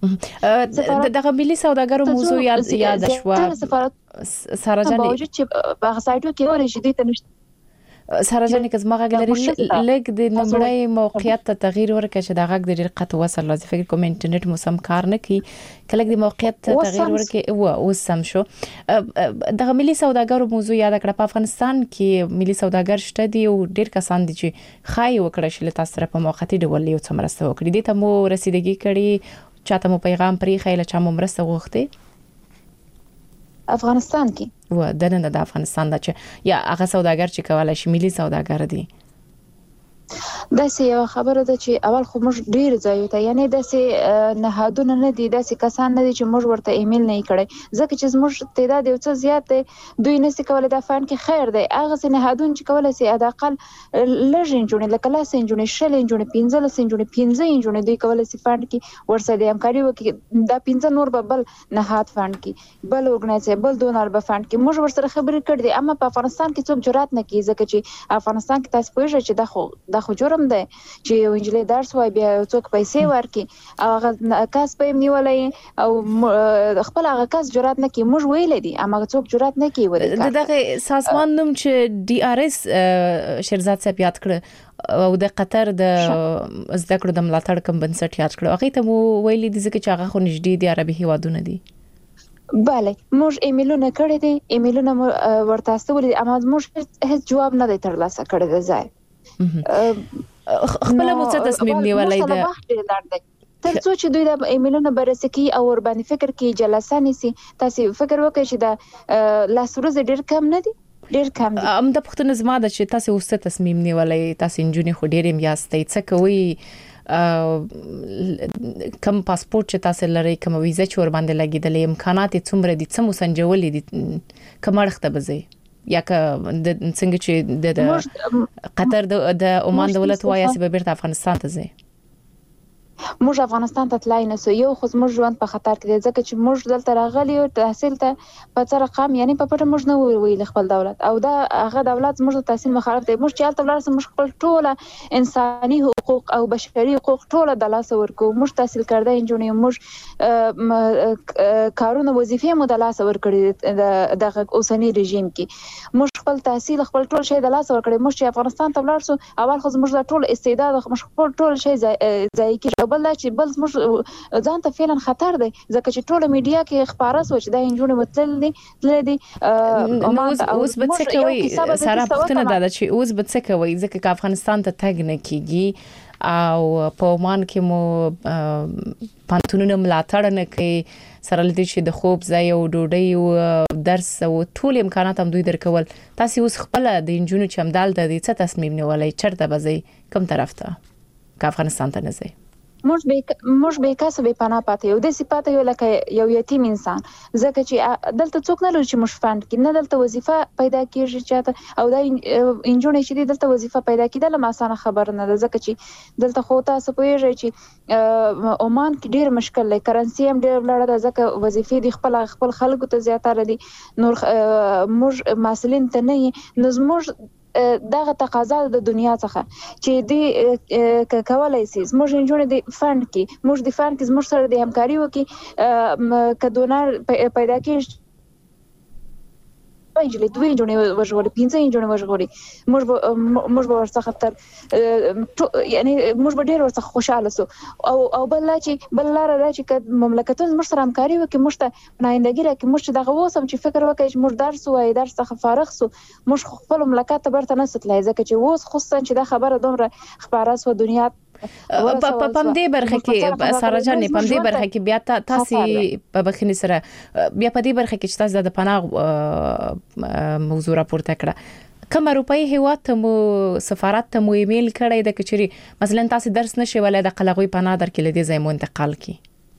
دغه ملي سوداګرو موضوع یاد شوه ساره جان باوجود چې هغه سایټو کې ورې شدي ته نشته ساره جان که زما غږ لري لګ د نمبرای موقعیت ته تغییر ورکړي چې د غږ د ډېر قطع وصل لازم فکر کوم انټرنیټ مو سم کار نه کوي کله د موقعیت ته تغییر ورکړي او سم شو دغه ملي سوداګرو موضوع یاد کړه په افغانستان کې ملي سوداګر شته دي او ډېر کسان دي چې خای وکړه چې له تاسو سره په موقعتي ډول یو څه مرسته وکړي دي ته مو رسیدګي کړي چاته مو پیغام پرې خیله چا مو مرسته غوښتي افغانستان کې و دنه د افغانستان د چې یا هغه سوداګر چې کولای شي ملي سوداګر دي داسې یو خبره ده چې اول خو موږ ډیر ځایو ته یعنی داسې نهادونه نه دي داسې کسان نه دي چې موږ ورته ایمیل نه کړي ځکه چې موږ تعداد یو څه زیات دی دوی نسي کولای د فن کې خیر دی هغه سه نهادونه چې کولای سي اداقل لږ انجونې لکه لاس انجونې شل انجونې 15 انجونې 15 انجونې دوی کولای سي فن کې ورسره همکاري وکړي دا 15 نور به بل نهاد فن کې بل اورګنایزیشن بل ډونر به فن کې موږ ورسره خبرې کړې دي اما په افغانستان کې څوک جرأت نه کوي ځکه چې افغانستان کې تاسو پوهیږئ چې دا خو جرم دی چې یو انجلۍ درس وای بیا څوک پیسې ورکړي او هغه کس په نیولای او خپل هغه کس جرأت نه کوي موږ ویل دي اما څوک جرأت نه کوي دغه سازمان نوم چې ډي ار اس شیرزاد صاحب یاد کړ او د قطر د زده کړو د ملاتړ کم بنسټ یاد کړ هغه ته مو ویلي دي ځکه چې هغه خو نږدې دي عربي هیوادونه دي bale موږ ایمیلونه کړی دي ایمیلونه ورته استولې اما موږ هیڅ جواب نه دی ترلاسه کړی دی ځای خپل مو څه تصمیم نیولای دی تر څو چې دوی د ایمیلونو بررسي او ور باندې فکر کوي جلسه نيسي تاسو فکر وکړئ چې دا لاس ورځ ډیر کم نه دي ډیر کم دي ام د پښتون زما د چې تاسو اوس تصمیم نیولای تاسو انجونی خو ډیر میاستئ څه کوي کم پاسپورت چې تاسو لري کوم ویزه چې ور باندې لګیدلې امکانات څومره دي څه مو سنجولې دي کومړخته بځي یا که څنګه چې د قطر د عمان دولت وایي چې به بیرته افغانستان ته ځي موږ افغانستان ته تلای نه سو یو خو موږ ژوند په خطر کې دی ځکه چې موږ دلته راغلی او تحصیل ته په څه رقم یعنی په پټه موږ نه ویل خپل دولت او دا هغه دولت موږ د تحصیل مخالف دی موږ چې تل ولر موږ خپل ټول انساني حقوق او بشري حقوق ټول د لاس ورکو موږ تحصیل کړه انجونی موږ کارونه وظیفې مو د لاس ورکړي د اوسنی رژیم کې موږ خپل تحصیل خپل ټول شی د لاس ورکړي موږ چې افغانستان ته ولر سو اول خو موږ د ټول استعداد موږ خپل ټول شی ځای کې بل چې بل موږ ځان ته فعلا خطر دی ځکه چې ټول میډیا کې خبره سوچ دا انجونې متل دي اوس به څه کوي ساره پښتنه دا چې اوس به څه کوي ځکه افغانستان ته تګ نه کیږي او په عمان کې مو پانتونونه ملاتړ نه کوي سره لدی چې د خوب ځای او ډوډۍ او درس او ټول امکانات هم دوی درکول تاسو اوس خپل د انجونو چمدال د دې څه تصمیم نیولای چرته بځي کوم طرف ته افغانستان ته نه ځي موږ به کسب پناه پاتې یو د صفات یو لکه یو یتیم انسان ځکه چې دلته څوک نه لري چې موږ فند کې نه دلته وظیفه پیدا کیږي چاته او دا انجونې چې دلته وظیفه پیدا کیدل ما اسانه خبر نه ده ځکه چې دلته خو تاسو پوهیږئ چې عمان کې ډیر مشکل لري کرنسي هم ډیر لړ ده ځکه وظیفې د خپل خلکو ته زیاتره دي نور موږ مسلین ته نه نو موږ دغه تقاضا د دنیا څخه چې دی کولای شي موږ انجونې د فند کې موږ د فند کې موږ سره د همکاري وکړي ک دونر پیدا کیږي انجلې 2 انجونې وژغوري 5 انجونې وژغوري موږ به ورڅخه تر یعنی موږ به ډېر ورڅخه خوشاله سو او بل لاره دا چې مملکتونه موږ سره همکاري وکړي موږ ته نایندګي راکړي موږ چې دغه وسم چې فکر وکړي چې موږ درس وایي درس څخه فارغ سو موږ خپل مملکت ته برته نه ستلای ځکه چې اوس خصوصا چې دا خبره دومره خبره سو دنیا په دې برخه کې سارا جان په دې برخه کې بیا تاسو په بخښنې سره بیا په دې برخه کې چې تاسو د پناه موضوع راپورته کړه کوم اروپאי هیواد ته مو سفارت ته مو ایمیل کړی د کچري مثلا تاسو درس نشي ولې د قلغوي پناه درکې لدی ځای مو انتقال کی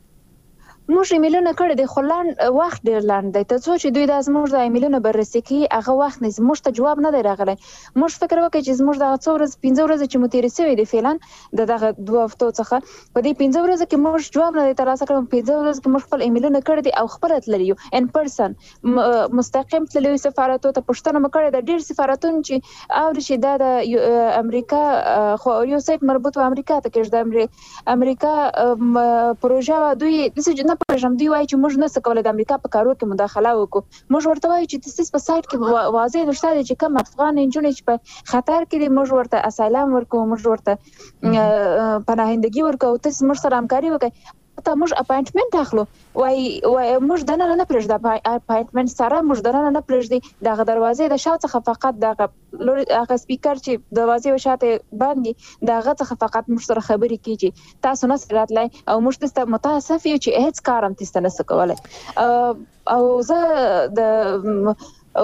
موږ ایمیلونه کړی د خلان وخت ډیر لاند دی ته څو چې دوی د زموږ د ایمیلونو بررسي کوي هغه وخت نه زموږ ته جواب نه دی راغلی موږ فکر وکړو چې زموږ د 4 ورځې 15 ورځې چې مو تیرې شوې دي فعلا دغه 2 هفتو څخه په دې 15 ورځې کې موږ جواب نه دی ترلاسه کړو 15 ورځې کې موږ خپل ایمیلونه کړی دي او خپل تللیو ان پرسن مستقیم تللیو سفارتونو ته پښتنه مکړه د ډیر سفارتونو چې او چې د امریکا خو یو سایت مربوط و امریکا ته کې د امریکا پروژه دوی د نه پرېږم دی وایي چې موږ نه څه کولای د امریکا په کارو کې مداخله وکړو موږ ورته وایو چې تاسو په سایت کې واضح نشته چې کوم افغان انجونې چې په خطر کې دي موږ ورته اسایلم ورکو موږ ورته پناهندګي ورکو تاسو موږ سره همکاري وکړئ ته موږ اپاینټمنټ اخلو وای موږ دنه نه پرېږده اپاینټمنټ سره موږ دنه نه پرېږدي دغه دروازې د شاته څخه فقط دغه سپیکر چې دروازې وشاته باندې دغه څخه فقط موږ سره خبرې کیږي تاسو نه سراتلای او موږ تاسو متاسف یو چې هیڅ کارم تاسو نه سکولای او زه د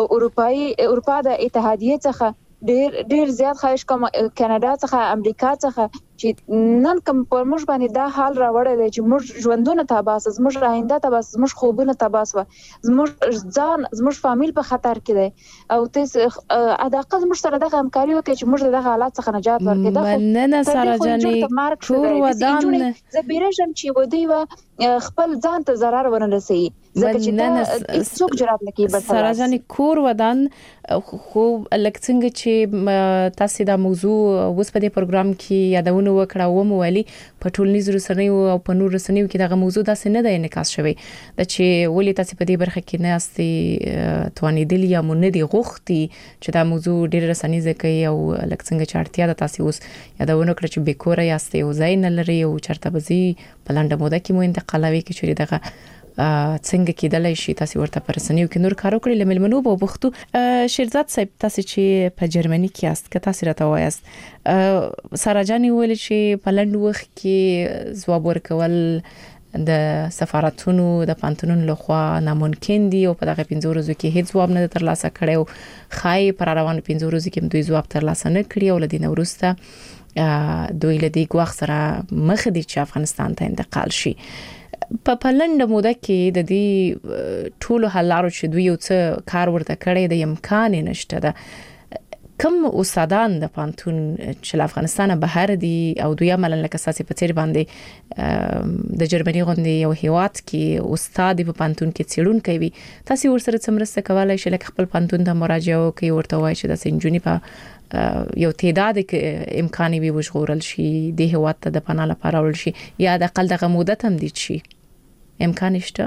اروپا د اتحادیه څخه ډیر زیات خواهش کوم کاناډا څخه امریکا څخه چې نن کوم پر موږ باندې دا حال راوړل چې موږ ژوندونه تباس موږ آینده تباس موږ خوبونه تباس موږ ځان زموږ فامیل په خطر کې دی او تاسو اداقه موږ سره د همکاري وکړي چې موږ دغه حالات څخه نجات ورکړو مننه سارا جانې ټول ودان زه بیرېږم چې ودی و خپل ځان ته zarar ونه رسي ځکه چې دا څوک جرأت نه کوي سارا جانې کور ودان خو لکڅنګ چې تاسو دا موضوع اوس په دې پروګرام کې یادونه وکړه و مو ویلي په ټولنیزو رسنیو او په نور رسنیو کې دغه موضوع داسې نه دی انعکاس شوی د چې ولې تاسو په دې برخه کې نه استي توانیدل یا مونږ نه دی غوښتي چې دا موضوع ډېر رسنیزه کوي او لکڅنګ چې اړتیا ده تاسو اوس یادونه کړی چې بیکوره یاستئ او ځای نه لري او چرته بزي په لنډه موده کې مو انتقالوي کې چې دغه څنګه کېدلای شي تاسو ورته پرسنیو کې نور کار وکړي لملمنو به بوختو شیرزاد صاحب تاسو چې په جرمني کې یاست که تاسو راته وایاست سارا جانې ویل چې په لنډ وخت کې ځواب ورکول د سفارتونو د پانتونونو لخوا ناممکن دي او په دغه 15 ورځو کې هیڅ ځواب نه ترلاسه کړي او خای پر روان 15 ورځو کې دوی ځواب ترلاسه نه کړي او لدی نورسته دوی لدی ګواخ سره مخ دي چې افغانستان ته انتقال شي په لنډه موده کې د دې ټولو حلارو چې دوی یو څه کار ورته کړی د امکان نشته ده کوم استادان د پانتون چې افغانستان بهر دي او دوی عملاً لکه اساسي په تیر باندې د جرمني غونډې یو هیواد کې استاد په پانتون کې څېړون کوي تاسو ورسره څمرسته کولای شئ لکه خپل پانتون ته مراجعه وکړئ ورته وایي چې د سنجونی په یو تعداد امکاني وي وژغورل شي د هیواد ته د پناه لپاره ورل شي یا د اقل دغه مدت هم دي شي امکان شته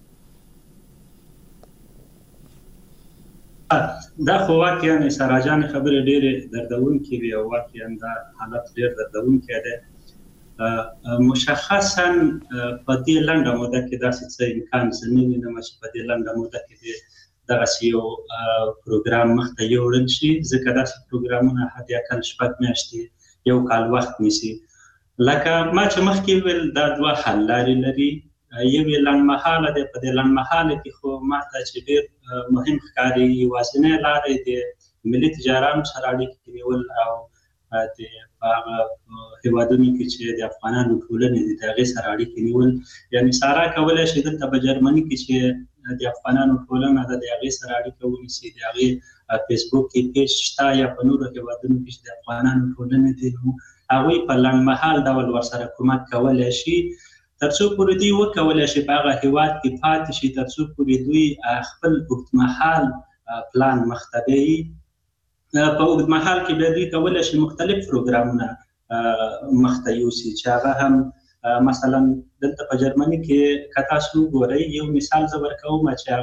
دا خو واقعا سارا جان خبره ډېره دردونکې وي او واقعا دا حالت ډېر دردونکې ده مشخصا په دې لنډه موده کې داسې څه امکان څه نه وینم چې په دې لنډه موده کې دغه یو پروګرام مخته یوړل شي ځکه داسې پروګرامونه حد اقل 6 میاشتې یو کال وخت نیسي لکه ما چې مخکې ویل دا دوه حل لارې لري یو لنډمهاله دی په دې لنډمهاله کې خو ماته چې ډېر مهم ښکاري یوازینۍ لارې د ملي تجارانو سره اړیکې نیول او د هغه هیوادونو کې چې د افغانانو ټولنې دي د هغې سره اړیکې نیول یعنې سارا کولی شي دلته په جرمني کې چې د افغانانو ټولنه ده د هغې سره اړیکه ونیسي د هغې فیسبوک کې پیج شته یا په نورو هیوادونو کې چې د افغانانو ټولنې دي نو هغوی په لنډمهال ډول ورسره کومک کولی شي تر څو پورې دوی وکولی شي په هغه هیواد کې پاتې شي تر څو پورې دوی خپل اوږدمهال پلان مخته بیایي په اوږدمهال کې بیا دوی کولی شي مختلف پروګرامونه مخته یوسي چې هغه هم مثلا دلته په جرمني کې که تاسو وګورئ یو مثال زه ورکوم چې هغه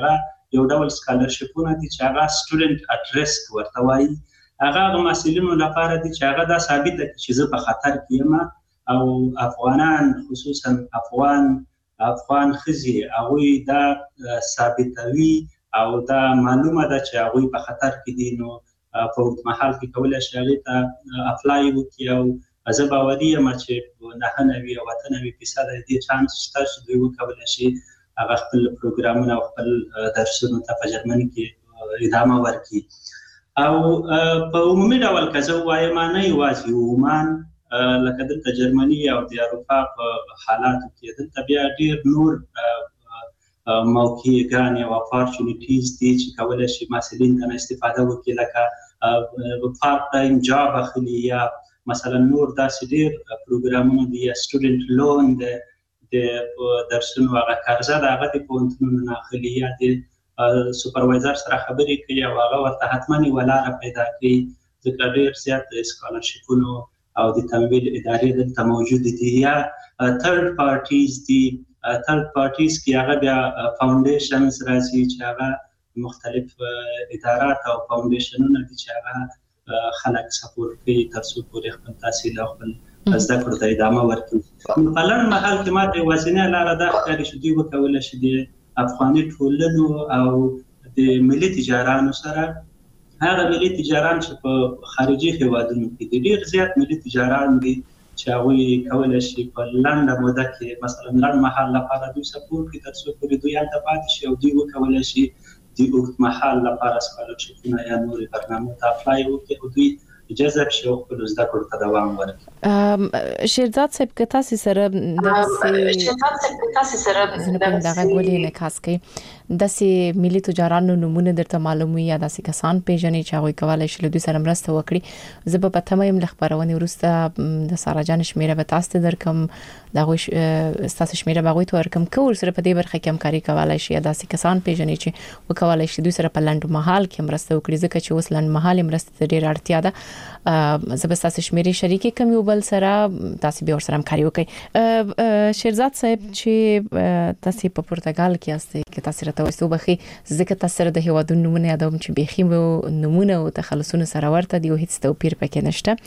یو ډول سکالرشپونه دي چې هغه سټوډنټ اټ ریسک ورته وایي. هغه محصلینو لپاره دي چې هغه دا ثابته کړي چې زه په خطر کې یم، او افغانان خصوصا افغان ښځې هغوی دا ثابتوي او دا معلومه ده چې هغوی په خطر کې دي، نو په اوږدمهال کې کولی شي هغې ته اپلای وکړي. او زه باوري یم چې 99 او 98% د دې چانس شته چې دوی وکولی شي هغه خپل پروګرامونه او خپل درسونو ته په جرمني کې ادامه ورکړي. او په عمومي ډول که زه ووایم نه یوازې عمان، لکه دلته جرمني او د اروپا په حالاتو کې دلته بیا ډېر نور موقعګانې او اپارچونیټیز دي چې کولی شي محصلین ته استفاده وکړي، لکه پارت ټایم جاب اخلي، یا مثلا نور داسې ډېر پروګرامونه دي، یا سټوډنټ لون د درسونو هغه قرضه د هغه د پوهنتونونو نه اخلي، یا د سوپروایزر سره خبرې کوي او هغه ورته حتما یوه لاره پیدا کوي، ځکه ډېر زیات د سکالرشپونو او د تمویل ادارې دلته موجود دي. یا تھرد پارټیز دي، تھرد پارټیز کې هغه بیا فاونډیشنز راځي چې هغه مختلف ادارات او فاونډیشنونه دي چې هغه خلک سپورټ کوي تر څو پورې خپل تحصیل او خپل زده کړو ته ادامه ورکړي. په لنډ مهال کې ما ته یوازینۍ لاره دا ښکاري چې دوی وکولی شي د افغاني ټولنو او د ملي تجارانو سره، هغه ملي تجاران چې په خارجي هیوادونو کې دي، ډېر زیات ملي تجاران دي چې هغوی کولی شي په لنډه موده کې مثلا لنډ مهال لپاره دوی سپورټ کړي تر څو پورې دوی هلته پاتې شي، او دوی وکولی شي د اوږد مهال لپاره سکالرشپونه یا نورې برنامو ته اپلای وکړي او دوی جذب شي او خپلو زده کړو ته دوام ورکړي. شیرزاد صاحب که تاسې سره دغه ګولې انعکاس کوي، داسې ملي تجارانو نومونه درته معلوم وي یا داسې کسان پیژنئ چې هغوی کولی شي له دوی سره مرسته وکړي؟ زه به په تمه یم له خپرونې وروسته د سارا جان شمیره به تاسو ته درکم، د هغوی ستاسو شمیره به هغوی ته ورکړم که ورسره په دې برخه کې همکاري کولی شي، یا داسې کسان پیژنئ چې وکولی شي دوی سره په لنډ مهال کې مرسته وکړي، ځکه چې اوس لنډ مهالي مرستې ته ډېره اړتیا ده. زه به ستاسو شمیرې شریکې کړم یو بل سره، تاسو به ورسره همکاري وکړئ. شیرزاد صاحب چې تاسو په پرتګال کې یاستئ، که تاسو راته وایئ بخي ځکه تاسو سره د هیوادونو نومونه یادوم چې بيخي نمونه او تخلصونه سره ورته دی او هیڅ توپیر پکې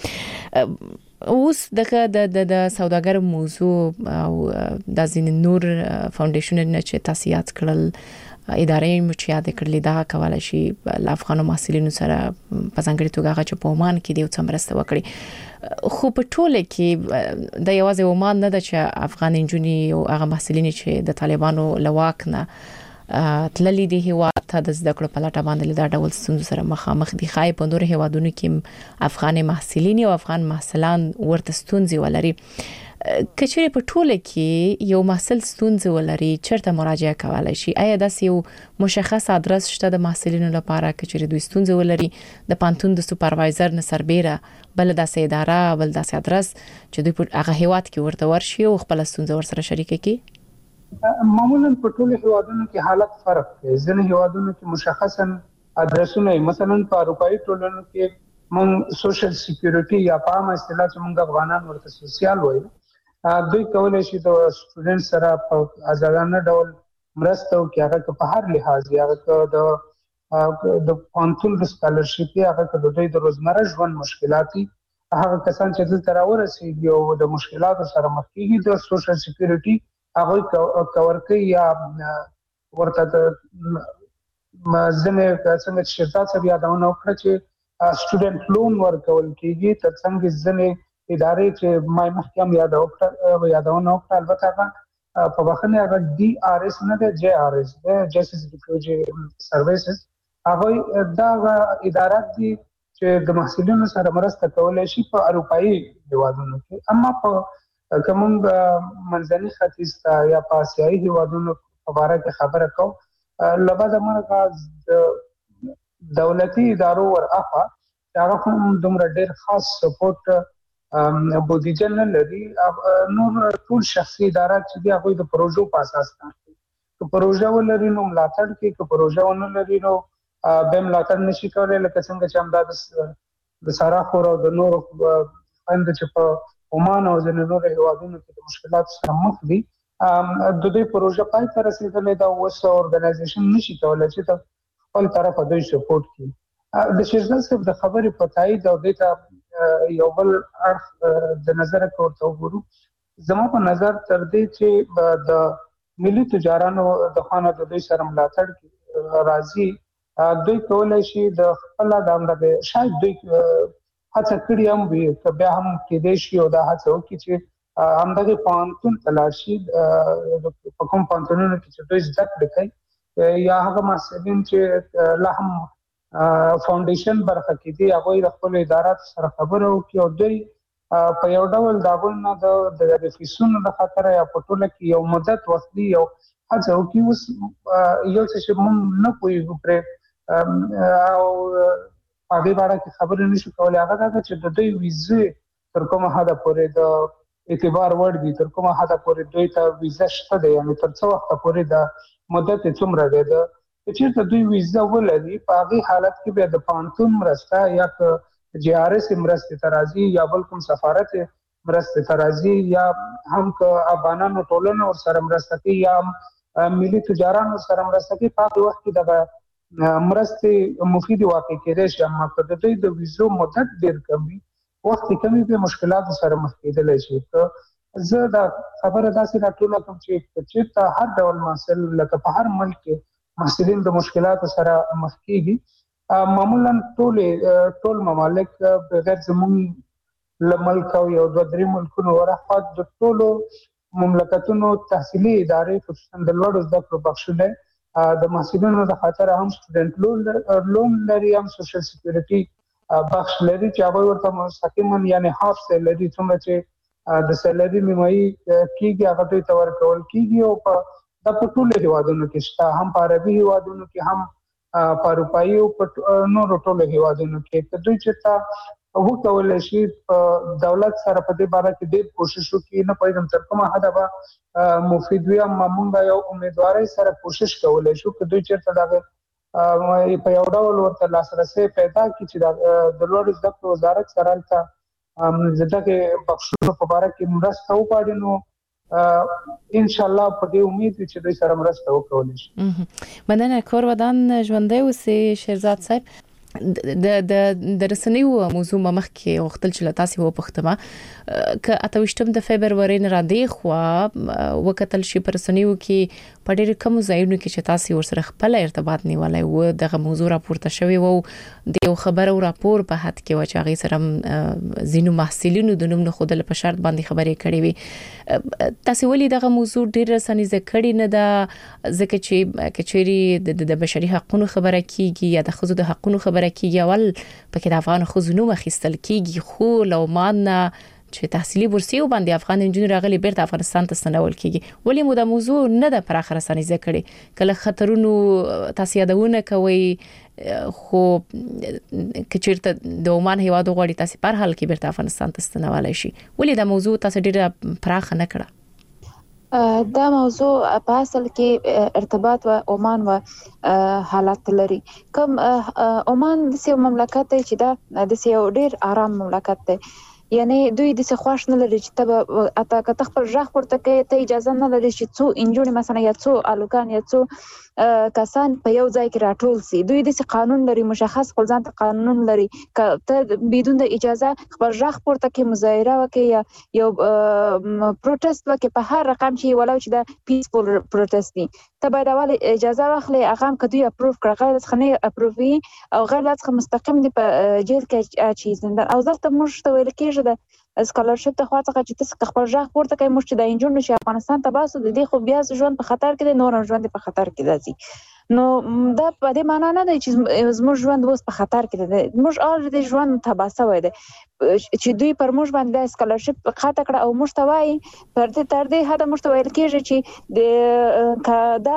نشته. اوس د سوداګر موضوع او د ځین نور فاونډیشنونه چې تاسو یاد کړل، ادارې مو چې یاد کړلې، دا کولای شي له افغانو محصلینو سره په ځانګړي توګه هغه چې په عمان کې دی څه مرسته وکړي. خو په ټوله کې د یوازې عمان نه ده چې افغان انجونې او هغه محصلین چې د طالبانو له واک نه تللي دي هیواد ته د زده کړو په لټه باندې دا ډول ستونزو سره مخامخ دي. ښایي په نورو هیوادونو کې افغان محصلین او افغان محصلان ورته ستونزې ولري. که چیرې په ټوله کې یو محصل ستونزې ولري چیرته مراجعه کولی شي؟ آیا داسې یو مشخص ادرس شته د محصلینو لپاره که چیرې دوی ستونزې ولري د پانتون د سوپروایزر نه سربیره بل داسې اداره بل داسې ادرس چې دوی په هغه هیواد کې ورته ورشي او خپل ستونزه ورسره شریکه کړي؟ معمولا په ټولو هیوادونو کې حالت فرق دی. ځینې هیوادونو کې مشخصا ادرسونه، مثلا په اروپایي ټولنو کې مونږ سوشل سکیورټي یا په عامه اصطلاح چې مونږ افغانان ورته سوسیال وایو، دوی کولی شي د سټوډنټ سره په آزادانه ډول مرسته وکړي، هغه که په هر لحاظ یا هغه که د پوهنتون د سکالرشپ یا هغه که د دوی د روزمره ژوند مشکلات دي، هغه کسان چې دلته راورسېږي او د مشکلاتو سره مخ کېږي د سوشل سکیورټي هغوی کور کوي یا ورته د ځینې څنګه چې شرکت صاحب یادونه وکړه چې سټوډنټ لون ورکول کېږي، ترڅنګ ځینې ادارې چې ما مخکې هم یادونه وکړه، البته هغه په بخښنې هغه DRS نه ده، JRS ده، جسټس ریفیوجی سرویسز. هغوی دا ادارات دي چې د محصلینو سره مرسته کولی شي په اروپایي هیوادونو کې. اما په که موږ منځني ختیځ ته یا په اسیایي هیوادونو په باره کې خبره کوو، له بعده مرغه د دولتي ادارو ورهاخوا هغه هم دومره ډېر خاص سپورټ بودیجه نه لري. نور ټول شخصي ادارات چې دي هغوی د پروژو په اساس کار کوي. که پروژه ولري نو ملاتړ کوي، که پروژه ونه لري نو به ملاتړ نشي کولی. لکه څنګه چې همدا د ساراخور او د نورو خویندو چې په عمان او ځینې نورو هیوادونو کې د مشکلاتو سره مخ دي، د دې پروژه پای ته رسیدلې دا اوس اورګنایزیشن نشي کولای چې ته خپل طرف دوی سپورټ کړي. د شیرزاد صاحب د خبرې په تایید او د یو بل اړخ د نظر کوته وګورو. زما په نظر تر دې چې د ملي تجارانو د خانه د دوی سره ملاتړ راځي، دوی کولای شي د خپل د امر شاید دوی هڅه کړې هم وي که بیا هم کېدای شي او دا هڅه وکړي چې همدغه پوهنتون تلاشي په کوم پوهنتونونو کې چې دوی زده کړې کوي یا هغه محصلین چې لا هم فاونډیشن برخه کې دي هغه د خپل ادارات سره خبرو کوي او دوی په یو ډول دا ونه د فیسونو د خاطر یا په ټوله کې یو مدت وختي یو هڅه وکړي. اوس یو څه چې موږ نه پوهیږو پرې او هغه باندې کې خبرې نشو کولای هغه دا چې د دوی ویزه تر کومه حد پورې د اعتبار وړ دي، تر کومه حد پورې دوی ته ویزه شته دی، یعنی تر څو وخت پورې د مدت څومره دی د چې دوی ویزه ولري په هغه حالت کې به د پانتون مرسته یا جی آر اس مرسته ترازی یا بل کوم سفارت مرسته ترازی یا هم که افغانانو ټولنه ور سره مرسته کوي یا ملي تجارانو سره مرسته کوي په وخت کې د مرسته مفید واقع کېدای شي. اما که د دوی د ویزو مدت ډیر کمی وخت کمی به مشکلات سره مخ کېدل شي. زه دا خبره داسې راټول کوم چې هر ډول محصل لکه په هر ملک کې محصلین د مشکلات سره مخ کېږي. معمولا ټول ممالک بغیر زموږ ملک او یو دوه درې ملکونو ورخوا د ټولو مملکتونو تحصیلي ادارې خصوصا د لوړو زده کړو بخشونه د محصلینو د خاطر هم سټوډنټ لون لري، هم سوشل سکیورټي بخش لري چې هغه ورته مستقیما یعنی هاف سیلري څومره چې د سیلري نیمایي کېږي هغه دوی ته ورکول کېږي او د ټولو هیوادونو کې شته، هم په عربي هیوادونو کې هم په اروپایي او په نورو ټولو هیوادونو کې. دوی چې هغه کولای شي دولت سره په دې باره کې ډېر کوشش وکړي، نه پوهېږم تر کومه حده به مفید وي. اما موږ یو امیدوارۍ سره کوشش کولی شو که دوی چېرته دغه په یو ډول ورته لاسرسی پیدا کړي چې د لوړو زده کړو وزارت سره هلته دغه بخشونو په باره کې مرسته وغواړي نو ان شاء الله په دې امید چې دوی سره مرسته وکړي شي. مننه. کور ودان ژوندۍ اوسې شیرزاد صاحب. د رسنیو موضوع مخ کې وختل چې تاسو و پښتما ک 28 د فبرवरी نه را دی خو وکتل شي پر رسنیو کې په ډېر کم ځایونو کې چې تاسو ورسره خپل ارتباط نیولای و دغه موضوع راپورته شوی و د یو خبرو راپور په حد کې و چې هغه سره زینو محصلینو د نوم نه خودل په شرط باندې خبرې کړې وي. تاسو ولې دغه موضوع ډېر رسنۍ ذکرې نه ده ځکه چې کچېری د بشري حقوقو خبره کیږي یا د خزو د حقوقو خبره کیږي اول پکې د افغان خزو نو مخستل کیږي خو لو مانه چې تحصیلي بورسیو باندې افغان انجینر راغلي بیرته افغانستان ته سنول کیږي. ولې مو د موضوع نه د پر اخر رسنۍ ذکرې کله خطرونو تاسو یادونه کوي خو کچېرته د عمان هیواد غوړي تاسو پر حال کې بیرته افغانستان ته سنولای شي. ولې د موضوع تاسو ډیره پراخ نه کړه؟ دا موضوع په اصل کې ارتباط و عمان و حالات لري. کوم عمان د سیو مملکت دی چې دا د سیو ډیر آرام مملکت دی، یعنی دوی د څه خوښ نه لري چې اته که خپل ځخ ورته کې ته اجازه نه لري چې څو انجونې مثلا یا څو الوکان یا څو کسان په یو ځای کې راټول سي. دوی د څه قانون لري، مشخص خپل ځان ته قانون لري که ته بدون د اجازه خپل ځخ ورته کې مظاهره وکړي یا یو پروتست وکړي په هر رقم چې ولو چې دا پیسفول پروتست دي ته باید اول اجازه واخلې. هغه هم که دوی اپروف کړه غیر څخه اپروفي او غیر څخه مستقیم دی په جیل کې اچي زندان او ځکه موږ ته ویل کېږي د اسکالرشپ ته خواته چې تاسو خپل ځخ ورته کې موږ چې د انجونو شي افغانستان ته باسو د دې خو بیا ژوند په خطر کې دی، نور ژوند په خطر کې دی. نو دا په دې معنی نه دی چې زموږ ژوند اوس په خطر کې دی، موږ اوريدي ژوند تباسه وای دی چې دوی پر موږ باندې اسکالرشپ خاطه کړه او موږ ته وای پر دې تر دې هدا موږ ته ویل کېږي چې د کدا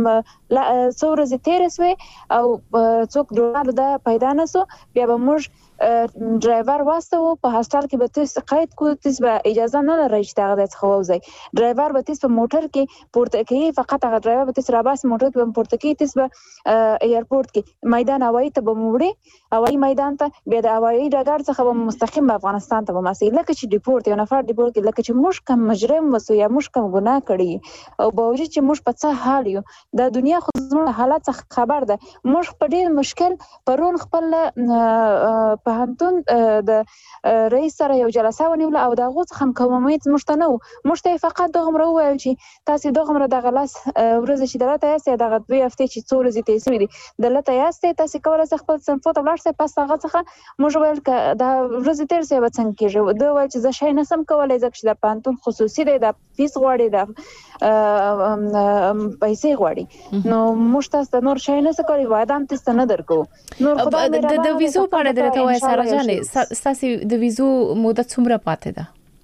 څو ورځې تیر سوې او څوک ډول دا پیدا نه سو بیا به موږ ډرایور واسطه په هاستل کې به تاسو قید کو تاسو به اجازه نه لرئ چې هغه د څخه وځي ډرایور به تاسو په موټر کې پورته کوي فقط هغه ډرایور به تاسو راباس موټر کې به پورته کوي تاسو به ایرپورټ کې میدان هوایي ته به موړي هوایي میدان ته به د هوایي ډګر څخه به مستقیم افغانستان ته به مسئله لکه چې ډیپورت یو نفر ډیپورت کې لکه چې موږ کوم مجرم وسو یا موږ کوم ګناه کړی او باوجود چې موږ په څه حال یو د دنیا خو زموږ حالت څخه خبر ده موږ په ډیر مشکل پرون خپل په هانتون د رئیس سره یو جلسه ونیول او د غوڅ خم کومیت مشتنو مشته فقط دغه مرو ویل چې تاسو دغه مر د غلاس ورځ چې دلته یاست دغه دوی هفته چې څو ورځې ته سوي دي دلته یاست تاسو کولای شئ خپل صنفو ته لاړ شئ پس هغه څخه موږ ویل ک دا ورځ تیر سي وڅنګ کېږي دوی وایي چې زه شي نسم کولای ځکه چې د پانتون خصوصي دی د فیس غواړي د پیسې غواړي نو موږ تاسو نور شي نه سکوي وعده هم تاسو نه درکو نور خدای مې د ویزو په اړه درته وایي ساره جانې تاسو د ویزو مدت څومره پاتې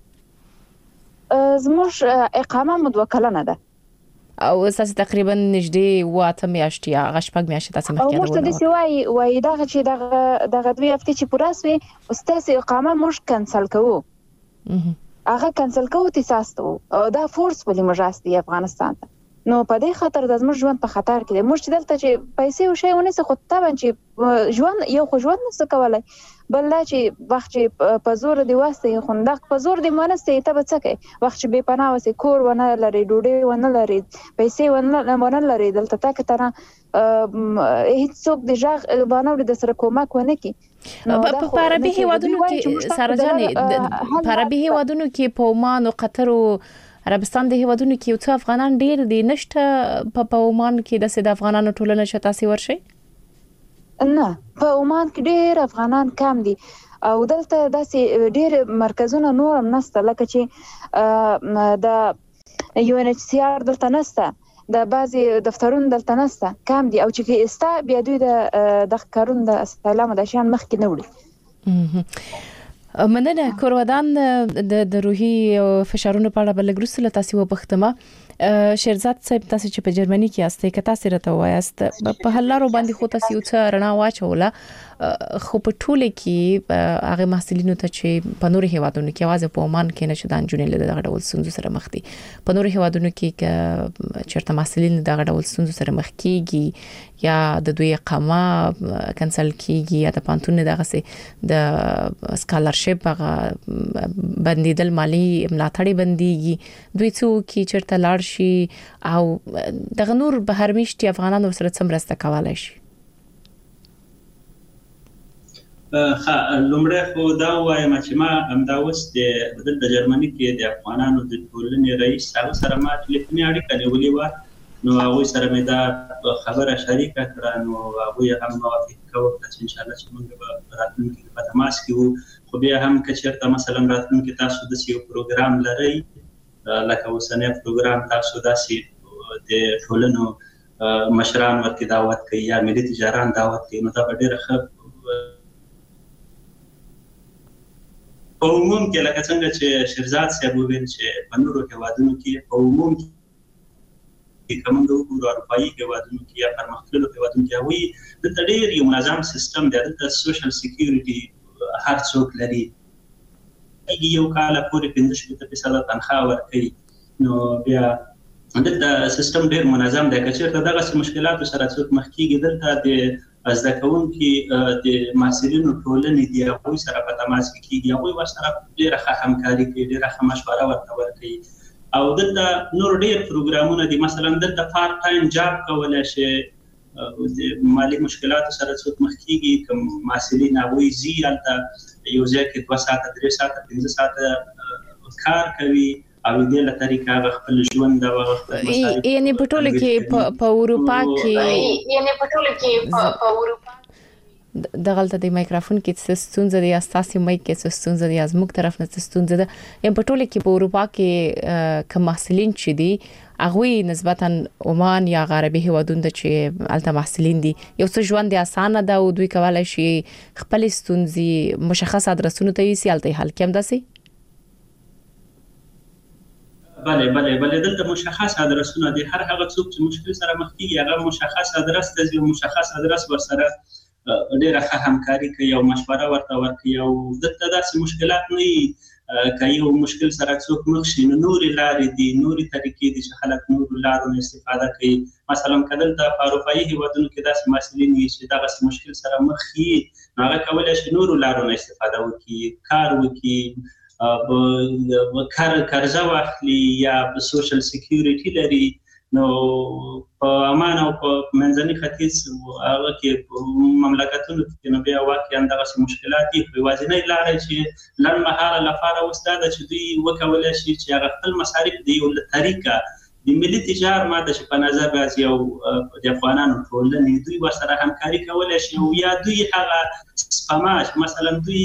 ده زموږ اقامه مدوه کلنه ده او تاسو تقریبا نږدې واته میاشتې هغه شپږ میاشتې تاسو مخکې موږ ته د سوای وای دا چې دغه دوی هفته چې پوراسوي استاد اقامه موږ کنسل کوو هغه کنسل کوو تاسو ته دا فورس ولې مجاستي افغانستان ته نو په دې خاطر د زموږ ژوند په خطر کې دی موږ چې دلته چې پیسې او شی ونه څه خو طبعا چې ژوند یو خو ژوند نه څه کولای بل دا چې وخت چې په زور دی واسطه خوندق په زور دی مونسته ته به څه کوي وخت چې بے پناه وسه کور ونه لري ډوډۍ ونه لري پیسې ونه لري دلته تک تر هیڅ څوک د ژغ باندې د سره کومک ونه کی په عربي هیوادونو کې ساره جانې په عربي هیوادونو کې په عمان او قطر او عربستان د هیوادونو کې یو څو افغانان ډیر دي نشته په عمان کې د افغانانو ټولنه شته سی ورشي نه په عمان کې ډیر افغانان کم دي او دلته داسې ډیر مرکزونه نور هم نشته لکه چې د یو ان ایچ سی آر دلته نشته د بعضي دفترونو دلته نشته کم دي او چې استا بیا دوی د کارون د استعلام د شان مخ کې نه وړي مننه کورودان د روحي فشارونو په اړه بلګروس له تاسو وبختمه شیرزاد صاحب تاسو چې په جرمني کې یاستئ که تاسو راته وایاست په حلارو باندې خو تاسو یو څه رڼا واچوله خو په ټوله کې هغه محصلینو ته چې په نورو هیوادونو کې आवाज په عمان کې نشو د انجونې له دغه ډول ستونزو سره مخ دي په نورو هیوادونو کې چیرته محصلین دغه ډول ستونزو سره مخ کیږي یا د دوی اقامه کنسل کیږي یا د پانتون دغه سه د سکالرشپ هغه بندیدل مالی ملاتړي بنديږي دوی څو کې چیرته لاړ شي او دغه نور بهر میشتي افغانانو سره څومره کولای شي لومړی خو دا وایم چې ما همدا اوس د جرمني کې د افغانانو د ټولنې رئیس هغه سره ما ټلیفوني اړیکه نیولې وه نو هغوی سره مې دا خبره شریکه کړه نو هغوی هم موافقه وکړه چې انشاءالله چې موږ به راتلونکي په تماس کې وو خو بیا هم که چېرته مثلا راتلونکي تاسو داسې یو پروګرام لرئ لکه اوسنی پروګرام تاسو داسې د ټولنو مشران ورته دعوت کوي یا ملي تجاران دعوت کوي نو دا به ډېره ښه په عموم کې لکه څنګه چې شیرزاد صاحب وویل چې په نورو هیوادونو کې په عموم کې کوم د اروپایي هیوادونو کې یا پرمختللو هیوادونو کې هغوی دلته ډېر یو منظم سیستم دی دلته سوشل سکیورټي هر څوک لري یو کال پورې 15% تنخواه ورکوي نو بیا دلته سیستم ډېر منظم دی که چېرته دغسې مشکلاتو سره څوک مخ کېږي دلته د زده کوونکي د محصلینو ټولنې دي هغوی سره په تماس کې کېږي هغوی ورسره ډېره ښه همکاري کوي ډېره ښه مشوره ورته ورکوي او دلته نور ډېر پروګرامونه دي مثلا دلته پارت ټایم جاب کولی شي د مالي مشکلاتو سره څوک مخ کېږي که محصلین هغوی ځي هلته یو ځای کې 2 ساعته 3 ساعته 15 ساعته کار کوي او دې له طریقه هغه خپل ژوند او یعنی په ټوله کې په اروپا کې دغلته د مایکروفون کې څه ستونزه دی اساسي مایک کې څه ستونزه دی از موږ طرف نه څه ستونزه ده یعنی په ټوله کې په اروپا کې کوم محصلین چې دي هغوی نسبتا عمان یا عربي هیوادونو چې الته محصلین دي یو څه ژوند اسانه ده او دوی کولای شي خپل ستونزې مشخص ادرسونو ته یې سیالته حل کړي داسي بله دلته مشخص ادرسونه دي هر هغه څوک چې مشکل سره مخ کیږي هغه مشخص ادرس ته یو مشخص ادرس ورسره ډېره ښه همکاري کوي او مشوره ورته ورکوي او دلته داسې مشکلات نه وي که یو مشکل سره څوک مخ شي نو نورې لارې دي نورې طریقې دي چې خلک نورو لارو نه استفاده کوي مثلا که دلته په اروپایي هېوادونو کې داسې محصلین وي چې دغسې مشکل سره مخ وي نو هغه کولی شي نورو لارو نه استفاده وکړي کار وکړي قرضه واخلي یا سوشل سکیورټي لري نو په امان او په منځني ختیځ هغه کې مملکتونو کې نو بیا واقعا دغسې مشکلات دي خو یوازینۍ لاره چې لنډمهاله لپاره اوس دا ده چې دوی وکولی شي چې هغه خپل مصارف د یو طریقه د ملي تجار ماده چې په نظر راځي او د افغانانو ټولنې دوی ورسره همکاري کولی شي او یا دوی هغه سپما مثلا دوی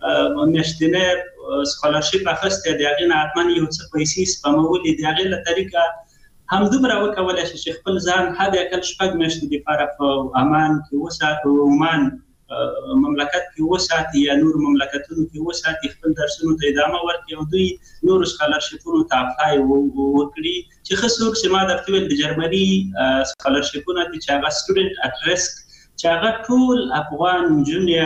میاشتنی سکالرشیپ اخیستی د هغې نه حتما یو څه پیسې سپمولې د هغې له طریقه همدومره وکولی شي چې خپل ځان حد اقل 6 میاشتې دپاره په امان کې وساتي عمان مملکت کې وساتي یا نور مملکتونو کې وساتي خپل درسونو ته ادامه ورکړي او دوی نورو سکالرشیپونو ته اپلای وکړي چې ښه څوک چې ما درته ویل د جرمني سکالرشیپونه دي چې هغه سټوډنټ اټ ریسک چې هغه ټول افغان نجونې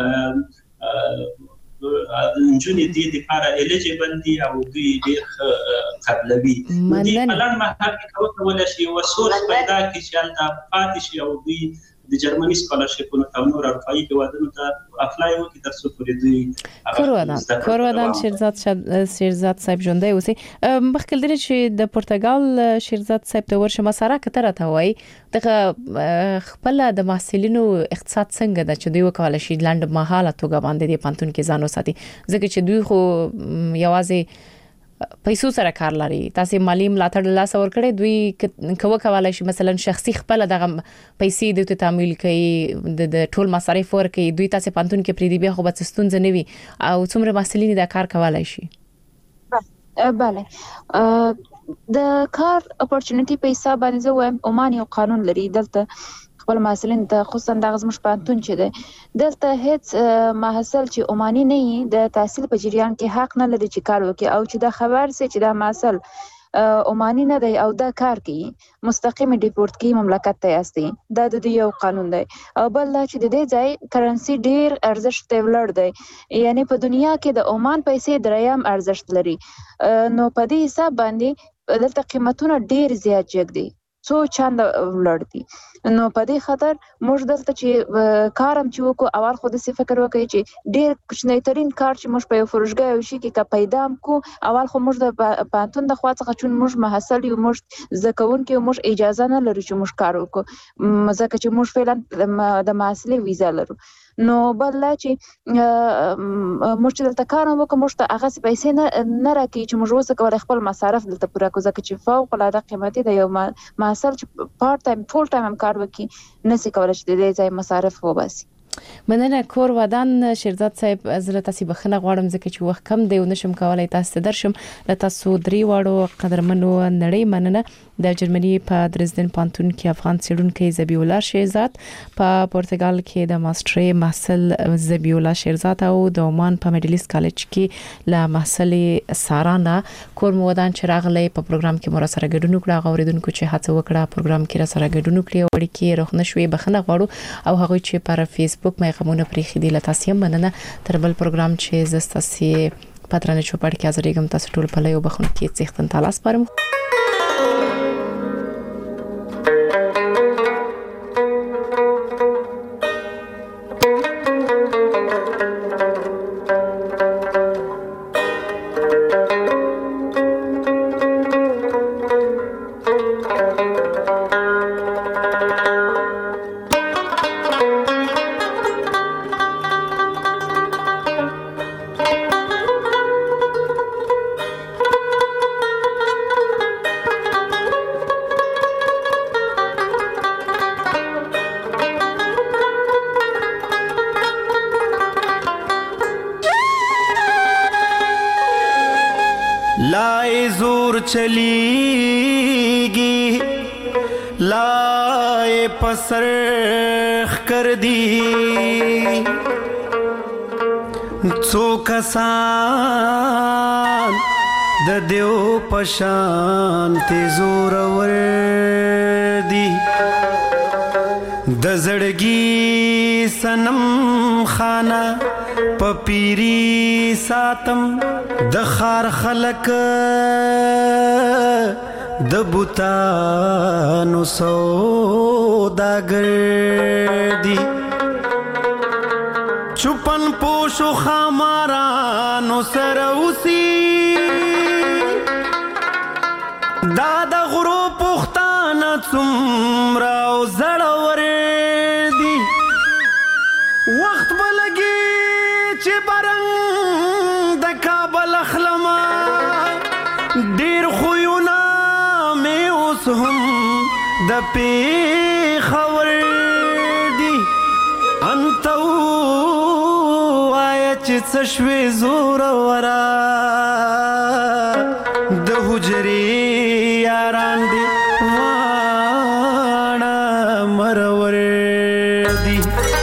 او نجونې دې دپاره الیجیبل دي او دوی ډېر قبلوي دوی په لنډ مهال کې وکولی شي یوه سورس پیدا کړي چې هلته پاتې شي او دوی د جرمني سکالرشیپونو ته نور اروپایي هېوادونو ته اپلای وکړي تر څو پورې دوی کورودان شیرزاد صاحب ژوندی اوسي مخکې لري چې د پرتګال شیرزاد صاحب ته ورشم سره کتره ته وای دغه خپل د محصلینو اقتصاد څنګه د چې دوی وکول شي لنډ مهاله توګه باندې د پانتون کې ځان وساتي ځکه چې دوی خو یوازې پیسو سره کار لري تاسو مالی ملاتړ لاس ور کړی دوی کوه کولای شي مثلا شخصي خپل دغه پیسې د تعامل کوي د ټول مصارف ور کوي دوی تاسو پانتون کې پریدي بیا خو به ستونزه نه وي او څومره محصلین دا کار کولای شي بله د کار اپورچونټی په حساب باندې زه وایم عمان یو قانون لري دلته خپل محصلین ته خصوصا د غزمش پانتون چې ده دلته هیڅ محصل چې عمانی نه وي د تحصیل په جریان کې حق نه لري چې کار وکړي او چې دا خبر سي چې دا محصل عمانی نه دی او دا کار کوي مستقیم ډیپورت کوي مملکت ته یاستي دا د یو قانون دی او بل دا چې د دې ځای کرنسي ډیر ارزښت ولر دی یعنی په دنیا کې د عمان پیسې دریم ارزښت لري نو په دې حساب باندې دلته قیمتونه ډیر زیات جګ دي څو چنده ولر دي نو په دې خاطر موږ دلته چې کارم چې وکړو اول خو د فکر وکړي چې ډیر کوچنی ترين کار چې موږ په یو فروشګاه یو شي کې پیدام کو اول خو موږ د پانتون د خوا څخه چون موږ محصل یو موږ زکون کې موږ اجازه نه لرو چې موږ کار وکړو ځکه چې موږ فعلا د محصلې ویزا لرو نو بل لا چې موږ دلته کار وکړو موږ ته هغه پیسې نه راکړي چې موږ وسه کول خپل مصارف دلته پوره کو ځکه چې فوق العاده قیمتي د یو محصل چې پارت ټایم فول ټایم کار وکړي نسی کولای چې د دې ځای مصارف وباسي مننه کور ودان شیرزاد صاحب زړه تاسو بخنه غواړم ځکه چې وخت کم دی او نشم کولای تاسو درشم له تاسو درې واړو قدرمنو نړۍ مننه د جرمني په درزدن پانتون کې افغان سیډونکو زبی الله شیرزاد په پرتګال کې د ماستري محصل زبی الله شیرزاد او د عمان په میډلیس کالج کې له محصل سارانا کور ودان چې راغلی په پروګرام کې مر سره ګډون کړه غوړیدونکو چې هڅه وکړه پروګرام کې را سره ګډون کړي وړي کې روخ نشوي بخنه غواړو او هغه چې پر فیسبوک مې غمونه پرې خېدي لته مننه تر بل پروګرام چې زستاسي پاترانه چوپړ کې ازریګم تاسو ټول په لایو بخون کې څختن تعالی سپارم चलीगी लाए पसरख कर दी څو کسان د دیو پشان تیزور ور دی د زړګي سنم خانه پپیری ساتم د خار خلق د بوتانو سوداګر دی چوپن پوشو خامارانو سره اوسي دا د غرو پختانه څومره او زړور دي وخت به لګي چې برنګ د کابل اخلمه ډېر خویونه مې اوس هم د پېښور دي انته ووایه چې څه شوې زوروره د حجرې یاران دي واړه مرور دي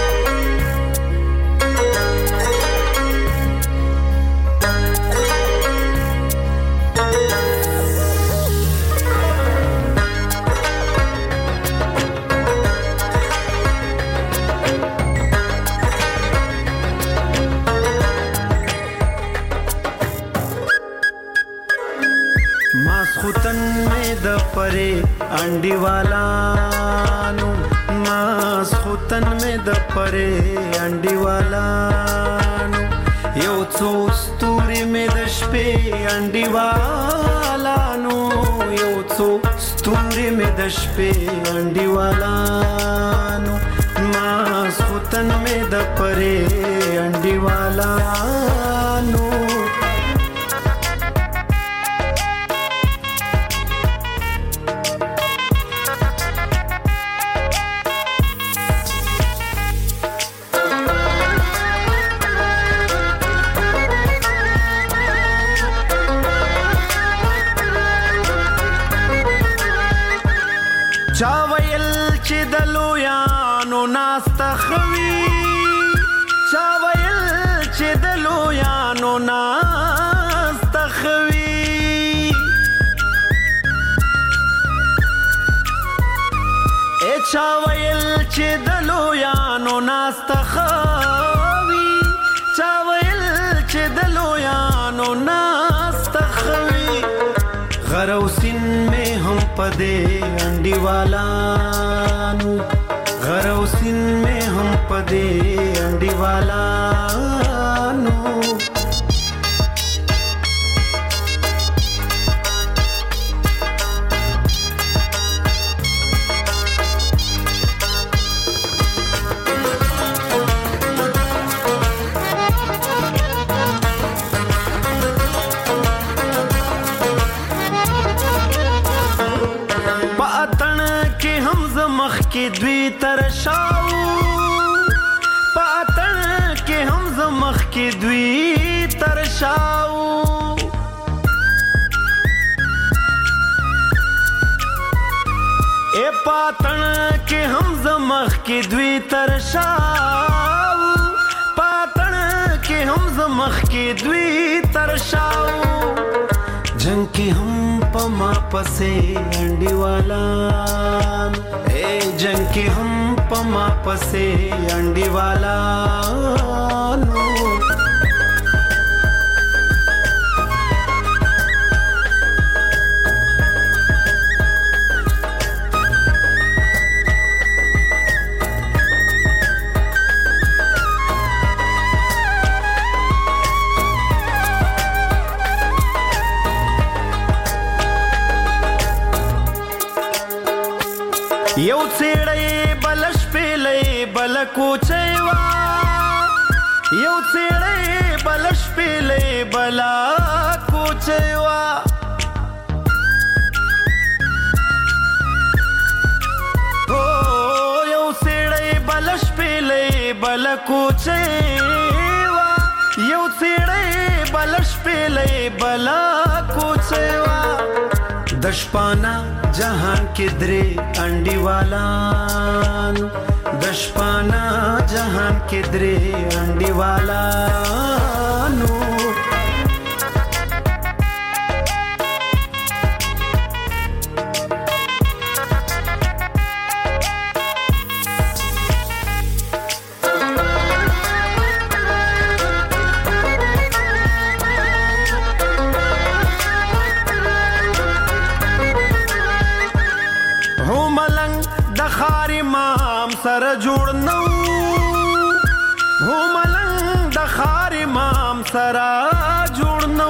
ماسخوتن میں د پرے انڈی والانو ماسخوتن میں د پرے انڈی والانو یو څو ستوري میں د شپې انڈی والانو یو څو ستوري میں د شپې انڈی والانو ماسخوتن میں د پرے انڈی والانو چا ویل چې د لویانو ناسته خوي چا ویل چې د لویانو ناسته خوي چا ویل چې د لویانو ناسته خوي چا ویل چې د لویانو ناسته خوي غروسین میں ہم پدے انڈی والانو غروسین میں ہم پدے انڈی والانو کې دوی ترشاو پاتن کې هم زمخ کې دوی ترشاو اے پاتن کې هم زمخ کې دوی ترشاو پاتن کې هم زمخ کې دوی ترشاو جنگ کې هم پما پسې انډي والا جنگ के हम पमा पसे अंडी वाला नो یو څېړې بلش پیلې بل کوچېوا یو څېړې بلش پیلې بل کوچېوا او یو څېړې بلش پیلې بل کوچېوا یو څېړې بلش پیلې بل کوچېوا دشپانا जहान के द्रे अंडी वालानु दशपाना जहान के द्रे अंडी वालानु سره جوړ نو هو ملنګ د خار امام سره جوړ نو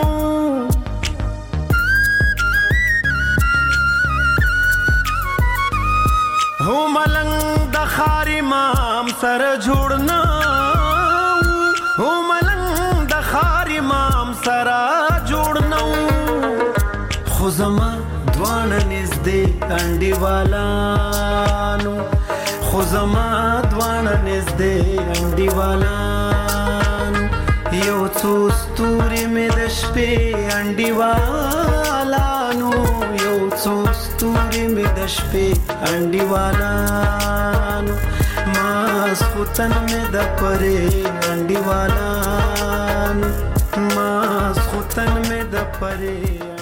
هو ملنګ د خار امام سره جوړ نو هو ملنګ د خار امام سره جوړ نو خو زما دوانه نږدې انډیوالانو خو زما دوانه نږدې انډیوالانو یو څو ستوري مې د شپې انډیوالانو یو څو ستوري مې د شپې انډیوالانو ماسخوتن مې د پرې انډیوالانو ماسخوتن مې د پرې